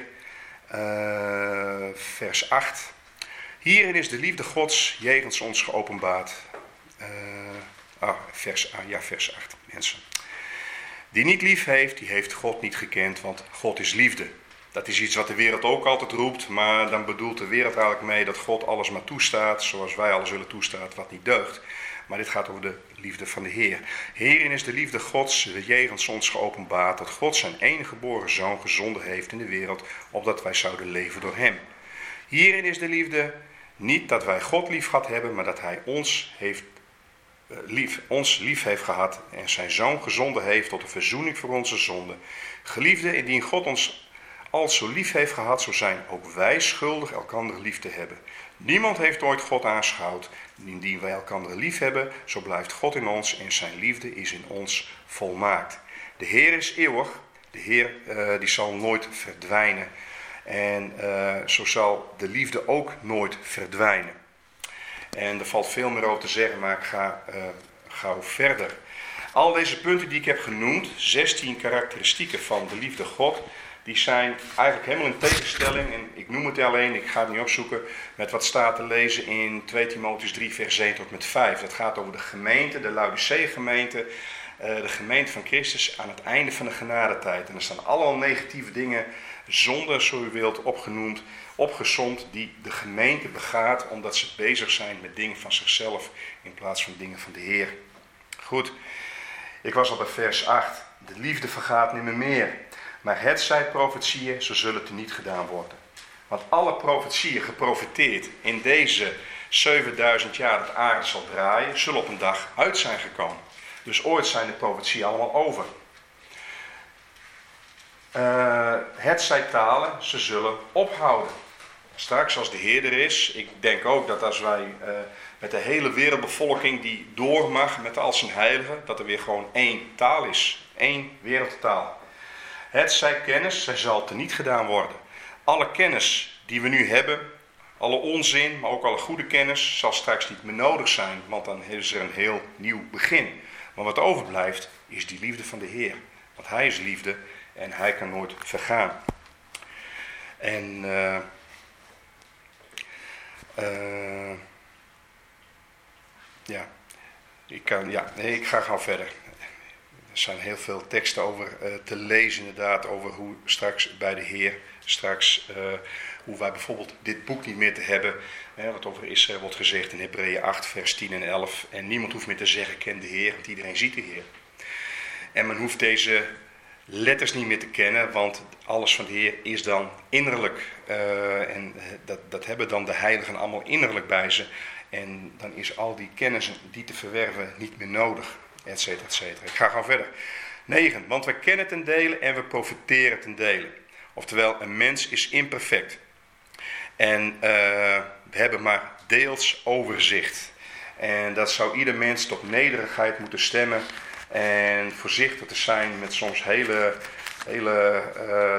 uh, vers acht. Hierin is de liefde Gods jegens ons geopenbaard. Uh, ah, vers, ah, ja, vers acht, mensen. Die niet lief heeft, die heeft God niet gekend, want God is liefde. Dat is iets wat de wereld ook altijd roept, maar dan bedoelt de wereld eigenlijk mee dat God alles maar toestaat, zoals wij alles willen toestaan, wat niet deugt. Maar dit gaat over de liefde van de Heer. Hierin is de liefde Gods jegens ons geopenbaard, dat God zijn enige geboren zoon gezonden heeft in de wereld, opdat wij zouden leven door hem. Hierin is de liefde niet dat wij God lief gehad hebben, maar dat hij ons heeft Lief, ons lief heeft gehad en zijn zoon gezonden heeft tot de verzoening voor onze zonden. Geliefde, indien God ons al zo lief heeft gehad, zo zijn ook wij schuldig elkander lief te hebben. Niemand heeft ooit God aanschouwd. Indien wij elkander lief hebben, zo blijft God in ons en zijn liefde is in ons volmaakt. De Heer is eeuwig, de Heer uh, die zal nooit verdwijnen. En uh, zo zal de liefde ook nooit verdwijnen. En er valt veel meer over te zeggen, maar ik ga uh, gauw verder. Al deze punten die ik heb genoemd, zestien karakteristieken van de liefde God, die zijn eigenlijk helemaal in tegenstelling, en ik noem het alleen, ik ga het niet opzoeken, met wat staat te lezen in tweede Timotheüs drie vers zeven tot met vijf. Dat gaat over de gemeente, de Laodicea-gemeente, uh, de gemeente van Christus aan het einde van de genadetijd. En er staan allemaal negatieve dingen, zonde, zo u wilt, opgenoemd, opgesomd, die de gemeente begaat omdat ze bezig zijn met dingen van zichzelf in plaats van dingen van de Heer. Goed, ik was al bij vers acht. De liefde vergaat nimmer meer. Maar het zij profetieën, zo zullen het niet gedaan worden. Want alle profetieën geprofeteerd in deze zevenduizend jaar dat de aarde zal draaien, zullen op een dag uit zijn gekomen. Dus ooit zijn de profetieën allemaal over. Uh, het zij talen, ze zullen ophouden. Straks als de Heer er is, ik denk ook dat als wij uh, met de hele wereldbevolking die door mag met al zijn heiligen, dat er weer gewoon één taal is. Één wereldtaal. Het zij kennis, zij zal teniet gedaan worden. Alle kennis die we nu hebben, alle onzin, maar ook alle goede kennis, zal straks niet meer nodig zijn, want dan is er een heel nieuw begin. Maar wat overblijft, is die liefde van de Heer. Want hij is liefde en hij kan nooit vergaan. En uh, uh, ja, ik, kan, ja nee, ik ga gauw verder. Er zijn heel veel teksten over uh, te lezen inderdaad, over hoe straks bij de Heer, straks uh, hoe wij bijvoorbeeld dit boek niet meer te hebben, hè, wat over Israël wordt gezegd in Hebreeën acht vers tien en elf. En niemand hoeft meer te zeggen, ken de Heer, want iedereen ziet de Heer. En men hoeft deze letters niet meer te kennen, want alles van de Heer is dan innerlijk. Uh, en dat, dat hebben dan de heiligen allemaal innerlijk bij ze. En dan is al die kennis die te verwerven niet meer nodig, et cetera, et cetera. Ik ga gewoon verder. negen. Want we kennen ten dele en we profiteren ten dele. Oftewel, een mens is imperfect. En uh, we hebben maar deels overzicht. En dat zou ieder mens tot nederigheid moeten stemmen. En voorzichtig te zijn met soms hele, hele uh,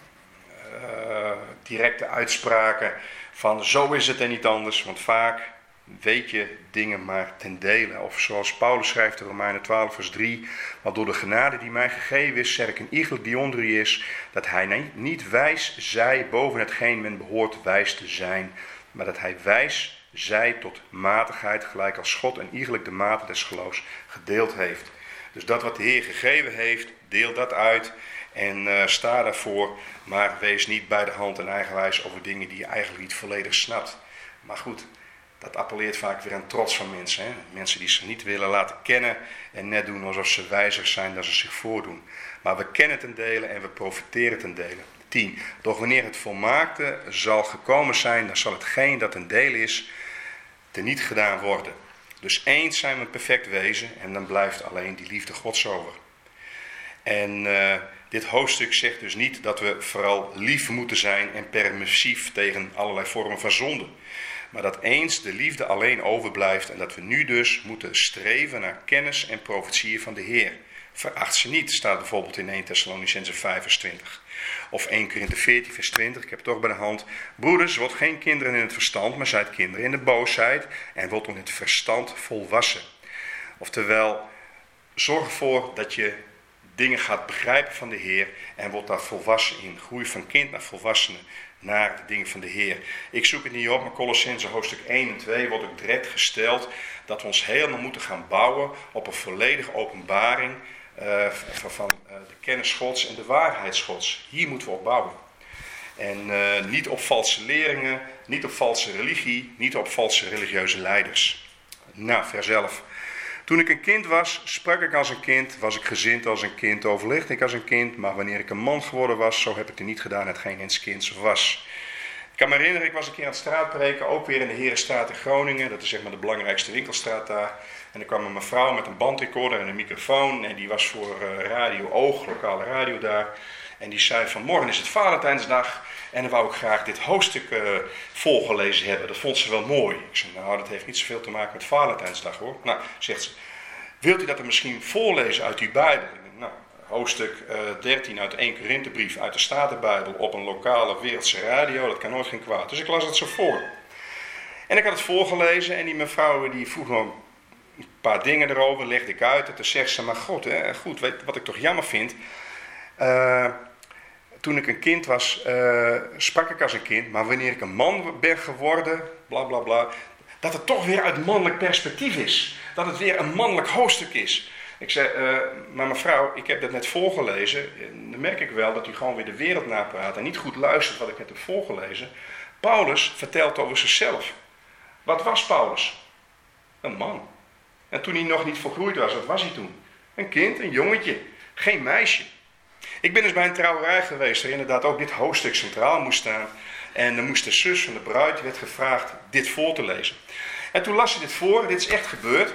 uh, directe uitspraken. Van zo is het en niet anders. Want vaak weet je dingen maar ten dele. Of zoals Paulus schrijft in Romeinen twaalf vers drie. Want door de genade die mij gegeven is, zeg ik een iegelijk die onder u is, dat hij niet wijs zij boven hetgeen men behoort wijs te zijn. Maar dat hij wijs zij tot matigheid, gelijk als God en iegelijk de mate des geloofs gedeeld heeft. Dus dat wat de Heer gegeven heeft, deel dat uit en uh, sta daarvoor. Maar wees niet bij de hand en eigenwijs over dingen die je eigenlijk niet volledig snapt. Maar goed, dat appelleert vaak weer aan trots van mensen. Hè? Mensen die zich niet willen laten kennen en net doen alsof ze wijzer zijn dan ze zich voordoen. Maar we kennen ten dele en we profiteren ten dele. tien. Doch wanneer het volmaakte zal gekomen zijn, dan zal hetgeen dat ten dele is, teniet gedaan worden. Dus eens zijn we een perfect wezen en dan blijft alleen die liefde Gods over. En uh, dit hoofdstuk zegt dus niet dat we vooral lief moeten zijn en permissief tegen allerlei vormen van zonde. Maar dat eens de liefde alleen overblijft en dat we nu dus moeten streven naar kennis en profetieën van de Heer. Veracht ze niet, staat bijvoorbeeld in eerste Thessalonicenzen vijf vers twintig. Of eerste Korinthe veertien vers twintig, ik heb het toch bij de hand. Broeders, wordt geen kinderen in het verstand, maar zijt kinderen in de boosheid en wordt in het verstand volwassen. Oftewel, zorg ervoor dat je dingen gaat begrijpen van de Heer en wordt daar volwassen in. Groei van kind naar volwassene naar de dingen van de Heer. Ik zoek het niet op, maar Colossenzen hoofdstuk één en twee wordt ook direct gesteld dat we ons helemaal moeten gaan bouwen op een volledige openbaring uh, van, van uh, de kennis Gods en de waarheid Gods. Hier moeten we op bouwen. En uh, niet op valse leringen, niet op valse religie, niet op valse religieuze leiders. Nou, vers elf. Toen ik een kind was, sprak ik als een kind, was ik gezind als een kind, overlegde ik als een kind, maar wanneer ik een man geworden was, zo heb ik er niet gedaan hetgeen eens kinds was. Ik kan me herinneren, ik was een keer aan het straatpreken, ook weer in de Herenstraat in Groningen, dat is zeg maar de belangrijkste winkelstraat daar. En er kwam een mevrouw met een bandrecorder en een microfoon en die was voor uh, Radio Oog, lokale radio daar. En die zei van morgen is het Valentijnsdag en dan wou ik graag dit hoofdstuk uh, volgelezen hebben. Dat vond ze wel mooi. Ik zei nou dat heeft niet zoveel te maken met Valentijnsdag hoor. Nou zegt ze, wilt u dat er misschien voorlezen uit uw Bijbel? Ik denk, nou, hoofdstuk uh, dertien uit eerste Korinthebrief uit de Statenbijbel op een lokale wereldse radio. Dat kan nooit geen kwaad. Dus ik las het zo voor. En ik had het voorgelezen en die mevrouw die vroeg nog een paar dingen erover, legde ik uit. En toen zegt ze, maar God, hè, goed, weet, wat ik toch jammer vind. Uh, toen ik een kind was, uh, sprak ik als een kind, maar wanneer ik een man ben geworden, bla bla bla, dat het toch weer uit mannelijk perspectief is. Dat het weer een mannelijk hoofdstuk is. Ik zei, uh, maar mevrouw, ik heb dat net voorgelezen, en dan merk ik wel dat u gewoon weer de wereld napraat en niet goed luistert wat ik net heb voorgelezen. Paulus vertelt over zichzelf. Wat was Paulus? Een man. En toen hij nog niet volgroeid was, wat was hij toen? Een kind, een jongetje, geen meisje. Ik ben dus bij een trouwerij geweest waar inderdaad ook dit hoofdstuk centraal moest staan. En dan moest de zus van de bruid, werd gevraagd dit voor te lezen. En toen las ze dit voor, dit is echt gebeurd.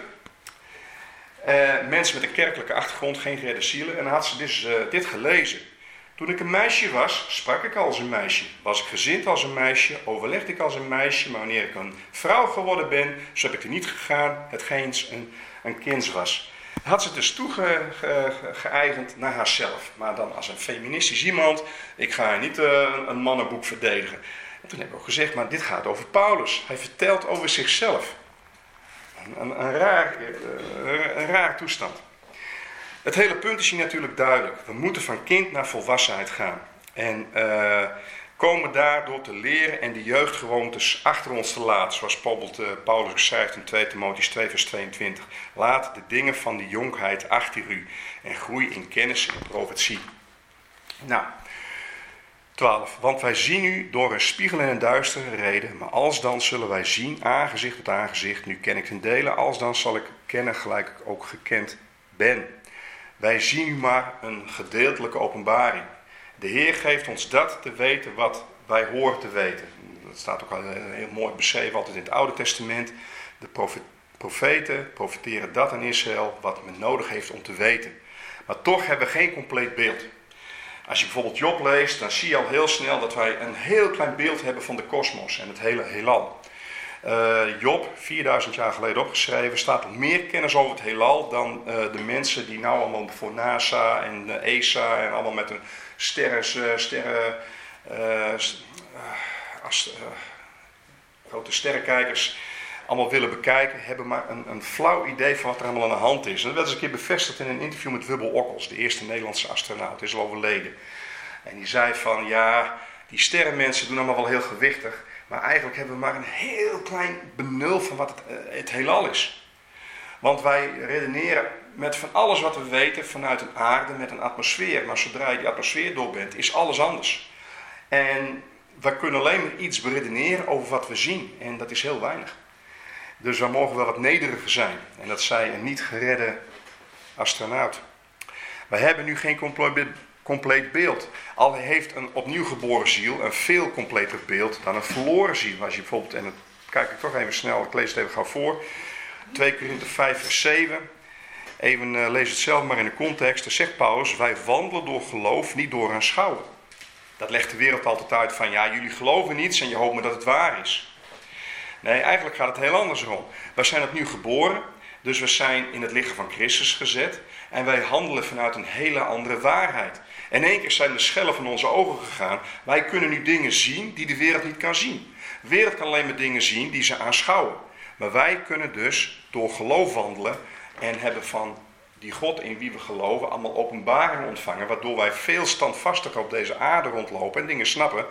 Uh, mensen met een kerkelijke achtergrond, geen geredde zielen. En dan had ze dus uh, dit gelezen. Toen ik een meisje was, sprak ik als een meisje. Was ik gezind als een meisje, overlegde ik als een meisje. Maar wanneer ik een vrouw geworden ben, zo heb ik er niet gegaan, hetgeen een, een kind was. Had ze dus toegeëigend naar haarzelf. Maar dan als een feministisch iemand, ik ga niet uh, een mannenboek verdedigen. En toen heb ik ook gezegd, maar dit gaat over Paulus. Hij vertelt over zichzelf. Een, een, een, raar, uh, een raar toestand. Het hele punt is hier natuurlijk duidelijk. We moeten van kind naar volwassenheid gaan. En uh, komen daardoor te leren en de jeugdgewoontes achter ons te laten. Zoals bijvoorbeeld uh, Paulus schrijft in tweede Timotheüs twee vers tweeëntwintig. Laat de dingen van de jonkheid achter u en groei in kennis en profetie. Nou, twaalf. Want wij zien u door een spiegel en een duistere reden, maar alsdan zullen wij zien aangezicht tot aangezicht. Nu ken ik ten dele, alsdan zal ik kennen gelijk ik ook gekend ben. Wij zien nu maar een gedeeltelijke openbaring. De Heer geeft ons dat te weten wat wij horen te weten. Dat staat ook al heel mooi beschreven altijd in het Oude Testament. De profeten profeteren dat aan Israël wat men nodig heeft om te weten. Maar toch hebben we geen compleet beeld. Als je bijvoorbeeld Job leest, dan zie je al heel snel dat wij een heel klein beeld hebben van de kosmos en het hele heelal. Uh, Job, vierduizend jaar geleden opgeschreven, staat er meer kennis over het heelal dan uh, de mensen die nou allemaal voor NASA en uh, E S A en allemaal met een sterren, sterren uh, als, uh, grote sterrenkijkers allemaal willen bekijken, hebben maar een, een flauw idee van wat er allemaal aan de hand is. En dat werd eens een keer bevestigd in een interview met Wubbel Ockels, de eerste Nederlandse astronaut, is al overleden. En die zei van, ja, die sterrenmensen doen allemaal wel heel gewichtig, maar eigenlijk hebben we maar een heel klein benul van wat het, uh, het heelal is. Want wij redeneren met van alles wat we weten vanuit een aarde met een atmosfeer. Maar zodra je die atmosfeer door bent, is alles anders. En we kunnen alleen maar iets beredeneren over wat we zien. En dat is heel weinig. Dus we mogen wel wat nederiger zijn. En dat zei een niet geredde astronaut. We hebben nu geen compleet, compleet beeld. Al heeft een opnieuw geboren ziel een veel completer beeld dan een verloren ziel. Als je bijvoorbeeld, en dat kijk ik toch even snel, ik lees het even gauw voor. twee Korinthe vijf vers zeven. Even uh, lees het zelf maar in de context. Dan zegt Paulus, wij wandelen door geloof, niet door aanschouwen. Dat legt de wereld altijd uit van, ja, jullie geloven niets en je hoopt maar dat het waar is. Nee, eigenlijk gaat het heel andersom. Wij zijn opnieuw geboren, dus we zijn in het lichaam van Christus gezet. En wij handelen vanuit een hele andere waarheid. En in één keer zijn de schellen van onze ogen gegaan. Wij kunnen nu dingen zien die de wereld niet kan zien. De wereld kan alleen maar dingen zien die ze aanschouwen. Maar wij kunnen dus door geloof wandelen en hebben van die God in wie we geloven allemaal openbaringen ontvangen, waardoor wij veel standvastiger op deze aarde rondlopen en dingen snappen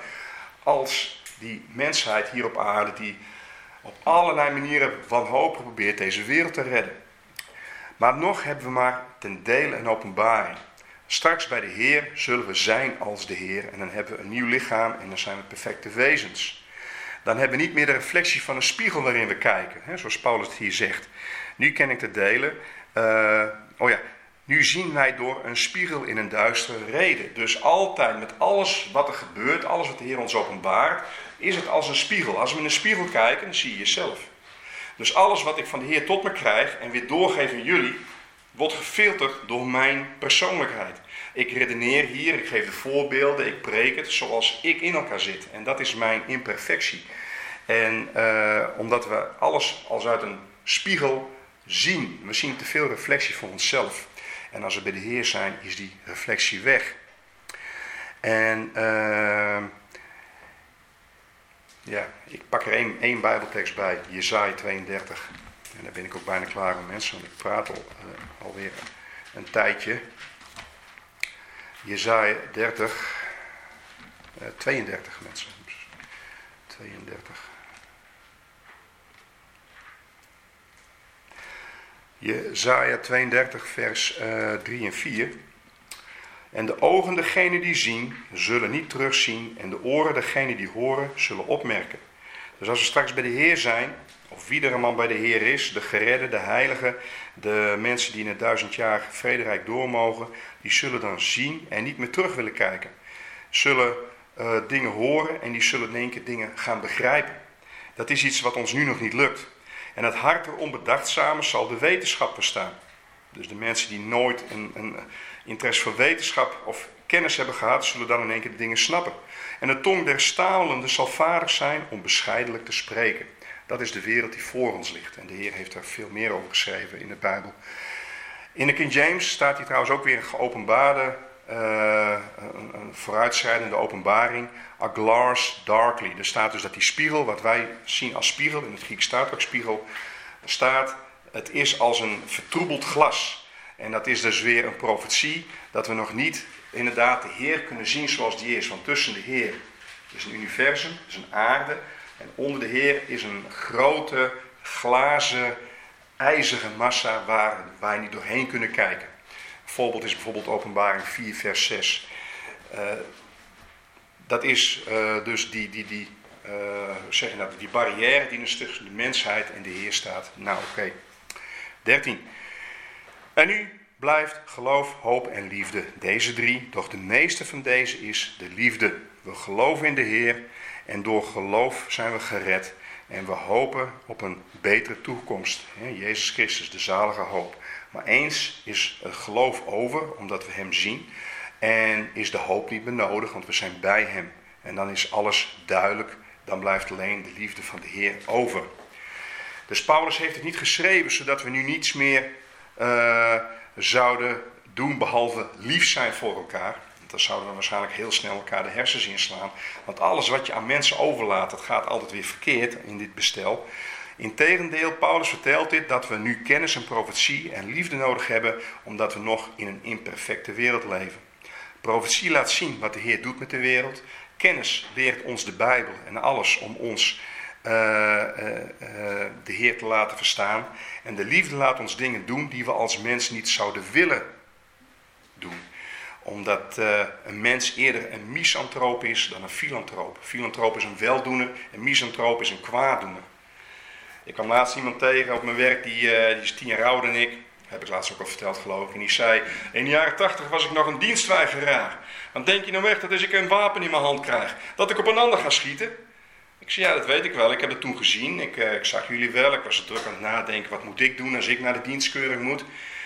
als die mensheid hier op aarde die op allerlei manieren wanhopig probeert deze wereld te redden. Maar nog hebben we maar ten dele een openbaring. Straks bij de Heer zullen we zijn als de Heer en dan hebben we een nieuw lichaam en dan zijn we perfecte wezens. Dan hebben we niet meer de reflectie van een spiegel waarin we kijken, hè, zoals Paulus het hier zegt. Nu ken ik te delen. Uh, oh ja, nu zien wij door een spiegel in een duistere reden. Dus altijd met alles wat er gebeurt, alles wat de Heer ons openbaart, is het als een spiegel. Als we in een spiegel kijken, dan zie je jezelf. Dus alles wat ik van de Heer tot me krijg en weer doorgeef aan jullie, wordt gefilterd door mijn persoonlijkheid. Ik redeneer hier, ik geef de voorbeelden, ik preek het zoals ik in elkaar zit. En dat is mijn imperfectie. En uh, omdat we alles als uit een spiegel zien. We zien te veel reflectie van onszelf. En als we bij de Heer zijn, is die reflectie weg. En uh, ja, ik pak er één, één Bijbeltekst bij, Jesaja tweeëndertig. En daar ben ik ook bijna klaar met mensen, want ik praat al, uh, alweer een tijdje. Jesaja dertig, uh, tweeëndertig mensen. tweeëndertig. Jesaja tweeëndertig vers uh, drie en vier. En de ogen degene die zien, zullen niet terugzien. En de oren degene die horen, zullen opmerken. Dus als we straks bij de Heer zijn, of wie er een man bij de Heer is, de geredde, de heilige, de mensen die in het duizendjarige vrederijk doormogen, die zullen dan zien en niet meer terug willen kijken. Zullen uh, dingen horen en die zullen in één keer dingen gaan begrijpen. Dat is iets wat ons nu nog niet lukt. En het hart der onbedachtzame zal de wetenschap verstaan. Dus de mensen die nooit een, een interesse voor wetenschap of kennis hebben gehad, zullen dan in één keer de dingen snappen. En de tong der stamelenden zal vaardig zijn om bescheidenlijk te spreken. Dat is de wereld die voor ons ligt. En de Heer heeft daar veel meer over geschreven in de Bijbel. In de King James staat hier trouwens ook weer een geopenbaarde, uh, een, een vooruitschrijdende openbaring. A glass darkly. Er staat dus dat die spiegel, wat wij zien als spiegel, in het Grieks staat ook spiegel, staat, het is als een vertroebeld glas. En dat is dus weer een profetie, dat we nog niet inderdaad de Heer kunnen zien zoals die is. Want tussen de Heer is een universum, is een aarde. En onder de Heer is een grote, glazen, ijzige massa waar wij niet doorheen kunnen kijken. Een voorbeeld is bijvoorbeeld Openbaring vier vers zes. Uh, dat is uh, dus die, die, die, uh, zeg je dat, die barrière die dus tussen de mensheid en de Heer staat. Nou oké. Okay. dertien. En nu blijft geloof, hoop en liefde. Deze drie, doch de meeste van deze is de liefde. We geloven in de Heer en door geloof zijn we gered. En we hopen op een betere toekomst. Jezus Christus, de zalige hoop. Maar eens is het geloof over, omdat we hem zien. En is de hoop niet meer nodig, want we zijn bij hem. En dan is alles duidelijk. Dan blijft alleen de liefde van de Heer over. Dus Paulus heeft het niet geschreven, zodat we nu niets meer uh, zouden doen behalve lief zijn voor elkaar. Dan zouden we waarschijnlijk heel snel elkaar de hersens inslaan. Want alles wat je aan mensen overlaat, dat gaat altijd weer verkeerd in dit bestel. Integendeel, Paulus vertelt dit dat we nu kennis en profetie en liefde nodig hebben, omdat we nog in een imperfecte wereld leven. Profetie laat zien wat de Heer doet met de wereld. Kennis leert ons de Bijbel en alles om ons uh, uh, uh, de Heer te laten verstaan. En de liefde laat ons dingen doen die we als mens niet zouden willen doen. Omdat uh, een mens eerder een misantroop is dan een filantroop. Een filantroop is een weldoener, een misantroop is een kwaaddoener. Ik kwam laatst iemand tegen op mijn werk, die, uh, die is tien jaar ouder dan ik. Heb ik laatst ook al verteld, geloof ik. En die zei, in de jaren tachtig was ik nog een dienstweigeraar. Want denk je nou echt dat als ik een wapen in mijn hand krijg, dat ik op een ander ga schieten? Ik zei, ja, dat weet ik wel. Ik heb het toen gezien. Ik, uh, ik zag jullie wel. Ik was er druk aan het nadenken, wat moet ik doen als ik naar de dienstkeuring moet?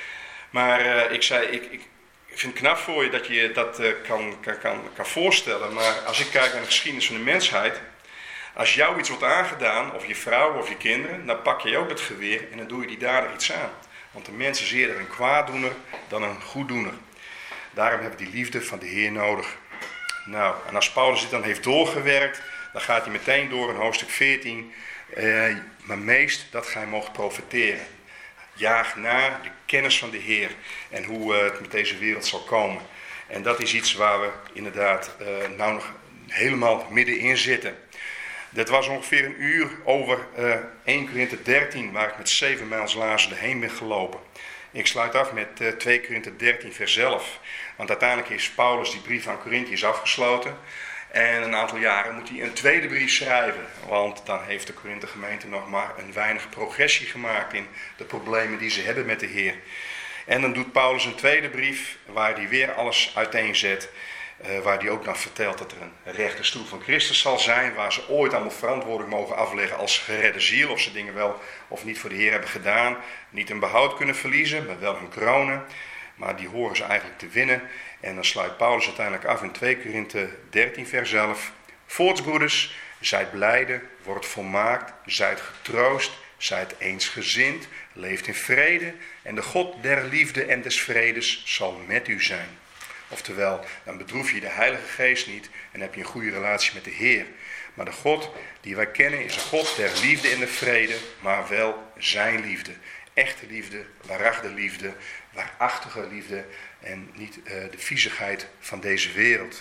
Maar uh, ik zei, ik, ik, ik vind het knap voor je dat je dat uh, kan, kan, kan, kan voorstellen. Maar als ik kijk naar de geschiedenis van de mensheid, als jou iets wordt aangedaan, of je vrouw of je kinderen, dan pak je ook het geweer en dan doe je die dader iets aan. Want de mens is eerder een kwaaddoener dan een goeddoener. Daarom hebben we die liefde van de Heer nodig. Nou, en als Paulus dit dan heeft doorgewerkt, dan gaat hij meteen door in hoofdstuk veertien. Eh, maar meest dat gij moogt profiteren. Jaag naar de kennis van de Heer en hoe uh, het met deze wereld zal komen. En dat is iets waar we inderdaad uh, nou nog helemaal middenin zitten. Dat was ongeveer een uur over uh, eerste Korinthe dertien, waar ik met zeven mijls laarzen erheen ben gelopen. Ik sluit af met uh, tweede Korinthe dertien vers elf. Want uiteindelijk is Paulus die brief aan Korinthiërs afgesloten. En een aantal jaren moet hij een tweede brief schrijven. Want dan heeft de Korinthe gemeente nog maar een weinig progressie gemaakt in de problemen die ze hebben met de Heer. En dan doet Paulus een tweede brief waar hij weer alles uiteenzet. Uh, waar hij ook nog vertelt dat er een rechterstoel van Christus zal zijn. Waar ze ooit allemaal verantwoording mogen afleggen als geredde ziel. Of ze dingen wel of niet voor de Heer hebben gedaan. Niet een behoud kunnen verliezen, maar wel hun kronen. Maar die horen ze eigenlijk te winnen. En dan sluit Paulus uiteindelijk af in tweede Korinthe dertien vers elf. Voorts broeders, zijt blijde, wordt volmaakt, zijt getroost, zijt eensgezind, leeft in vrede. En de God der liefde en des vredes zal met u zijn. Oftewel, dan bedroef je de Heilige Geest niet en heb je een goede relatie met de Heer. Maar de God die wij kennen is een God der liefde en de vrede, maar wel zijn liefde. Echte liefde, waarachtige liefde, waarachtige liefde en niet uh, de viezigheid van deze wereld.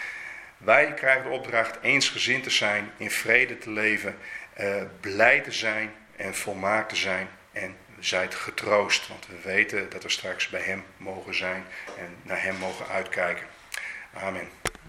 Wij krijgen de opdracht eensgezind te zijn, in vrede te leven, uh, blij te zijn en volmaakt te zijn en zijt getroost, want we weten dat we straks bij hem mogen zijn en naar hem mogen uitkijken. Amen.